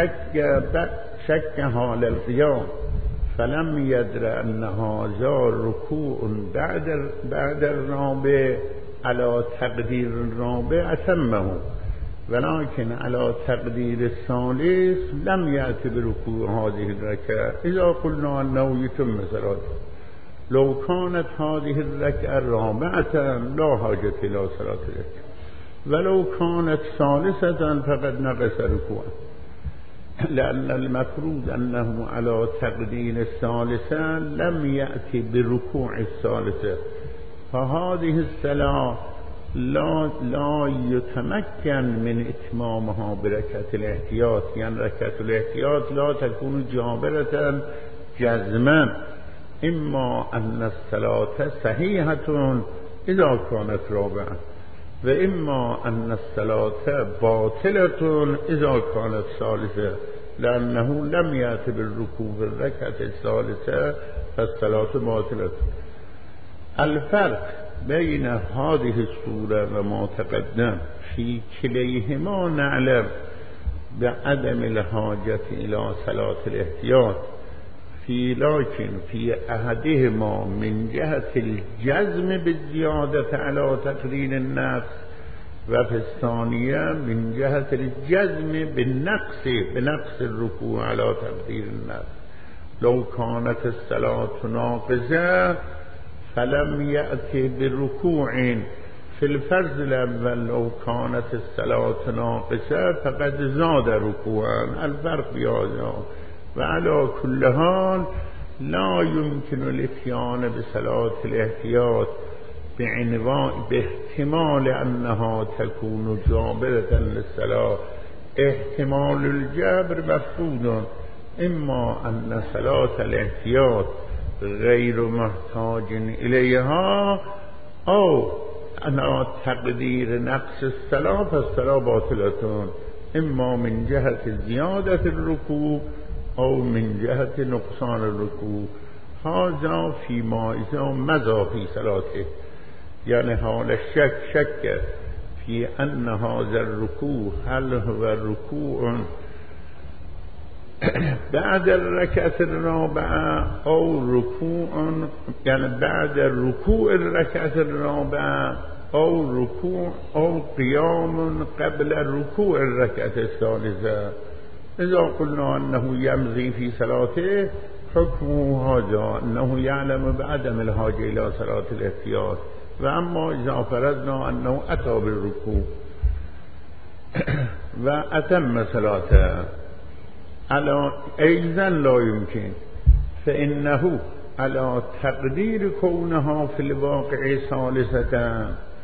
[SPEAKER 1] شك حال القيام فلم يدر أن هذا ركوع بعد الرابع على تقدير الرابع أتمه، ولكن على تقدير الثالث لم يأتي بركوع هذه الركعة. إذا قلنا أنه يتم صلاته لو كانت هذه الركعة رابعة لا حاجة إلى صلاة الركعة، ولو كانت ثالثة فقد نقص ركوعا لأن المفروض أنه على تقدير الثالثة لم يأتي بركوع الثالثة، فهذه الصلاة لا يتمكن من إتمامها بركعة الاحتياط. يعني ركعة الاحتياط لا تكون جابرة جزما، إما أن الصلاة صحيحة إذا كانت رابعة وإما أن الصلاة باطلة إذا كانت ثالثة، لأنه لم يأتي بالركوع في الركعة الثالثة فالصلاة باطلة. الفرق بين هذه الصورة وما تقدم في كليهما نعلم بعدم الحاجة إلى صلاة الاحتياط، لكن في أحدهما من جهة الجزم بالزيادة على تقدير النفس، وفي الثانية من جهة الجزم بنقص الركوع على تقدير النفس. لو كانت الصلاة ناقصة فلم يأتي بركوع في الفرض الأول، لو كانت الصلاة ناقصة فقد زاد ركوعا. الفرق بهذا. وعلى كل حال لا يمكن الاتيان بصلاة الاحتیاط باحتمال أنها تكون جابرة للصلاة. احتمال الجبر مفقود، إما أن صلاة الاحتیاط غير محتاج إليها أو أن تقدير نقص الصلاة فالصلاة باطلة، إما من جهة زيادة الركوع أو من جهة نقصان الركوع. هذا فيما إذا مضى في صلاته، يعني حال شك في أن هذا الركوع هل هو ركوع بعد الركعة الرابعة أو ركوع، يعني بعد ركوع الركعة الرابعة أو ركوع أو قيام قبل ركوع الركعة الثالثة. إذا قلنا أنه يمضي في صلاته حكمه هذا أنه يعلم بعدم الحاجة إلى صلاة الاحتياط. وأما إذا فرضنا أنه أتى بالركوع وأتم صلاته على أيضا لا يمكن، فإنه على تقدير كونها في الواقع ثالثة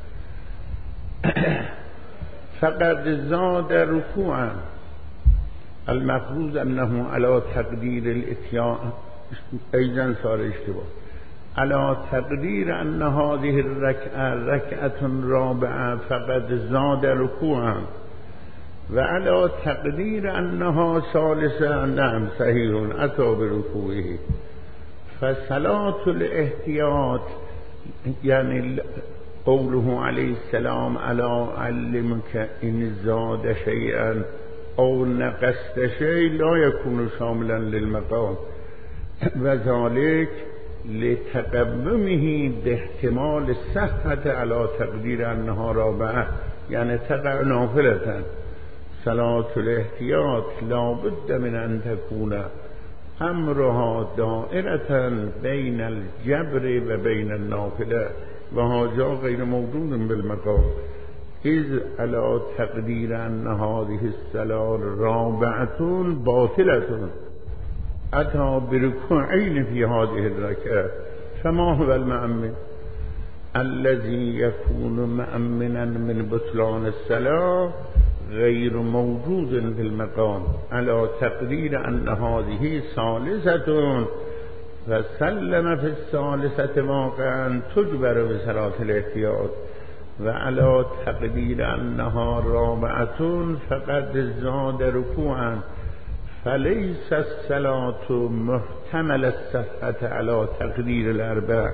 [SPEAKER 1] فقد زاد ركوعا. المفروض أنه على تقدير الاتيان، أيضا صار اشتباه، على تقدير أن هذه الركعة ركعة رابعة فقد زاد ركوعا، وعلى تقدير أنها ثالثة نعم صحيح أتى بركوعه. فصلاة الاحتياط يعني قوله عليه السلام ألا أعلمك إن زاد شيئا أو نقصت شيء لا يكون شاملا للمقام، وذلك لتقدمه باحتمال الصحة على تقدير أنها رابعة، يعني تقع نافلة. صلاة الاحتياط لا بد من أن تكون أمرها دائرة بين الجبر وبين النافلة، وهذا غير موجود بالمقام، إذ على تقدير أن هذه الصلاة رابعة باطلة أتى بركوعين في هذه الركعة. فما هو المأمن الذي يكون مأمنا من بطلان الصلاة؟ غير موجود في المقام، على تقدير أن هذه ثالثة فسلم في الثالثة واقعا تجبر بصلاة الاحتياط، وعلى تقدير أنها رابعة فقد زاد ركوعا، فليس الصلاة محتمل الصحة على تقدير الأربع.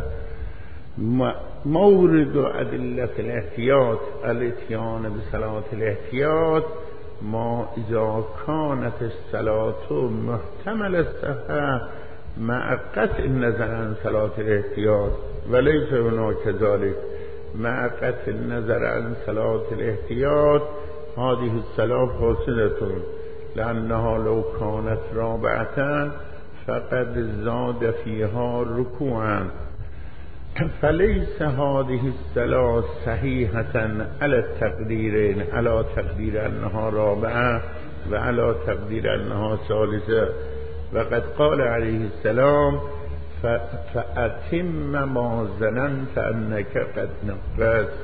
[SPEAKER 1] مورد أدلة الاحتياط الاتيان بصلاة الاحتياط ما إذا كانت الصلاة محتمل الصحة مع قطع النظر عن صلاة الاحتياط، وليس هناك ذلك. مع قطع النظر عن صلاة الاحتياط هذه الصلاة فاسدة، لأنها لو كانت رابعة فقد زاد فيها ركوعا، فليس هذه الصلاة صحيحة على التقديرين، على تقدير أنها رابعة وعلى تقدير أنها ثالثة. وقد قال عليه السلام فأتم ما ظننت أنك قد نقصت.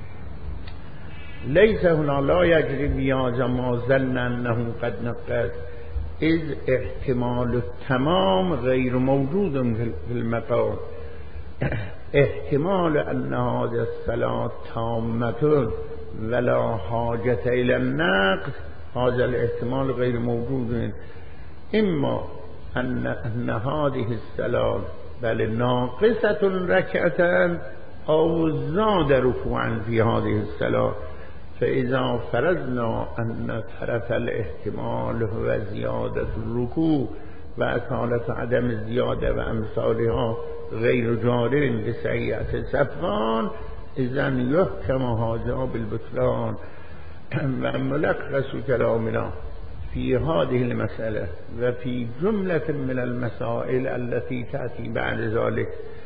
[SPEAKER 1] ليس هنا لا يجري بهذا ما ظن أنه قد نقص، إذ احتمال التمام غير موجود في المقام. احتمال أن هذه الصلاة تامة ولا حاجة إلى النقص، هذا الاحتمال غير موجود. إما أن هذه الصلاة بل ناقصة ركعة أو زاد ركوعا في هذه الصلاة. فإذا فرضنا أن طرف الاحتمال هو زيادة الركوع وأصالة عدم الزيادة وأمثالها غير جار لسيئة صفوان، إذن يحكم هذا بالبطلان. وملخص كلامنا في هذه المسألة وفي جملة من المسائل التي تأتي بعد ذلك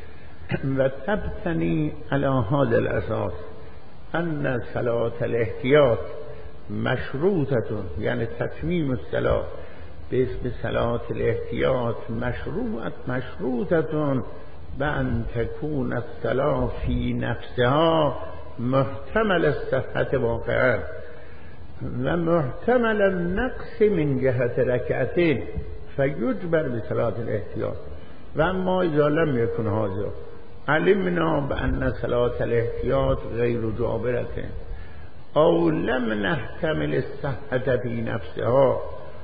[SPEAKER 1] وتبتني على هذا الأساس أن صلاة الاحتياط مشروطة، يعني تتميم الصلاة به اسم صلاة الاحتیاط مشروطتون به ان تکون الصلاة فی نفسها محتمل الصحت واقعا و محتمل النقص من جهت رکعتین فیجبر به صلاة الاحتیاط و اما اذا لم یکن هذا علمنا بأن صلاة الاحتیاط غیر جابرة او لم نحتمل الصحت فی نفسها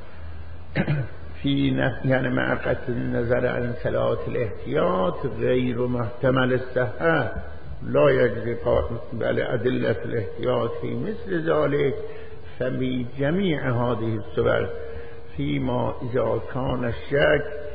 [SPEAKER 1] یعنی مع قطع النظر عن صلاة الاحتیاط غیر محتمل الصحة لا يجري بل أدلة الاحتیاط في مثل ذلك فبجميع هذه الصور فيما إذا كان الشك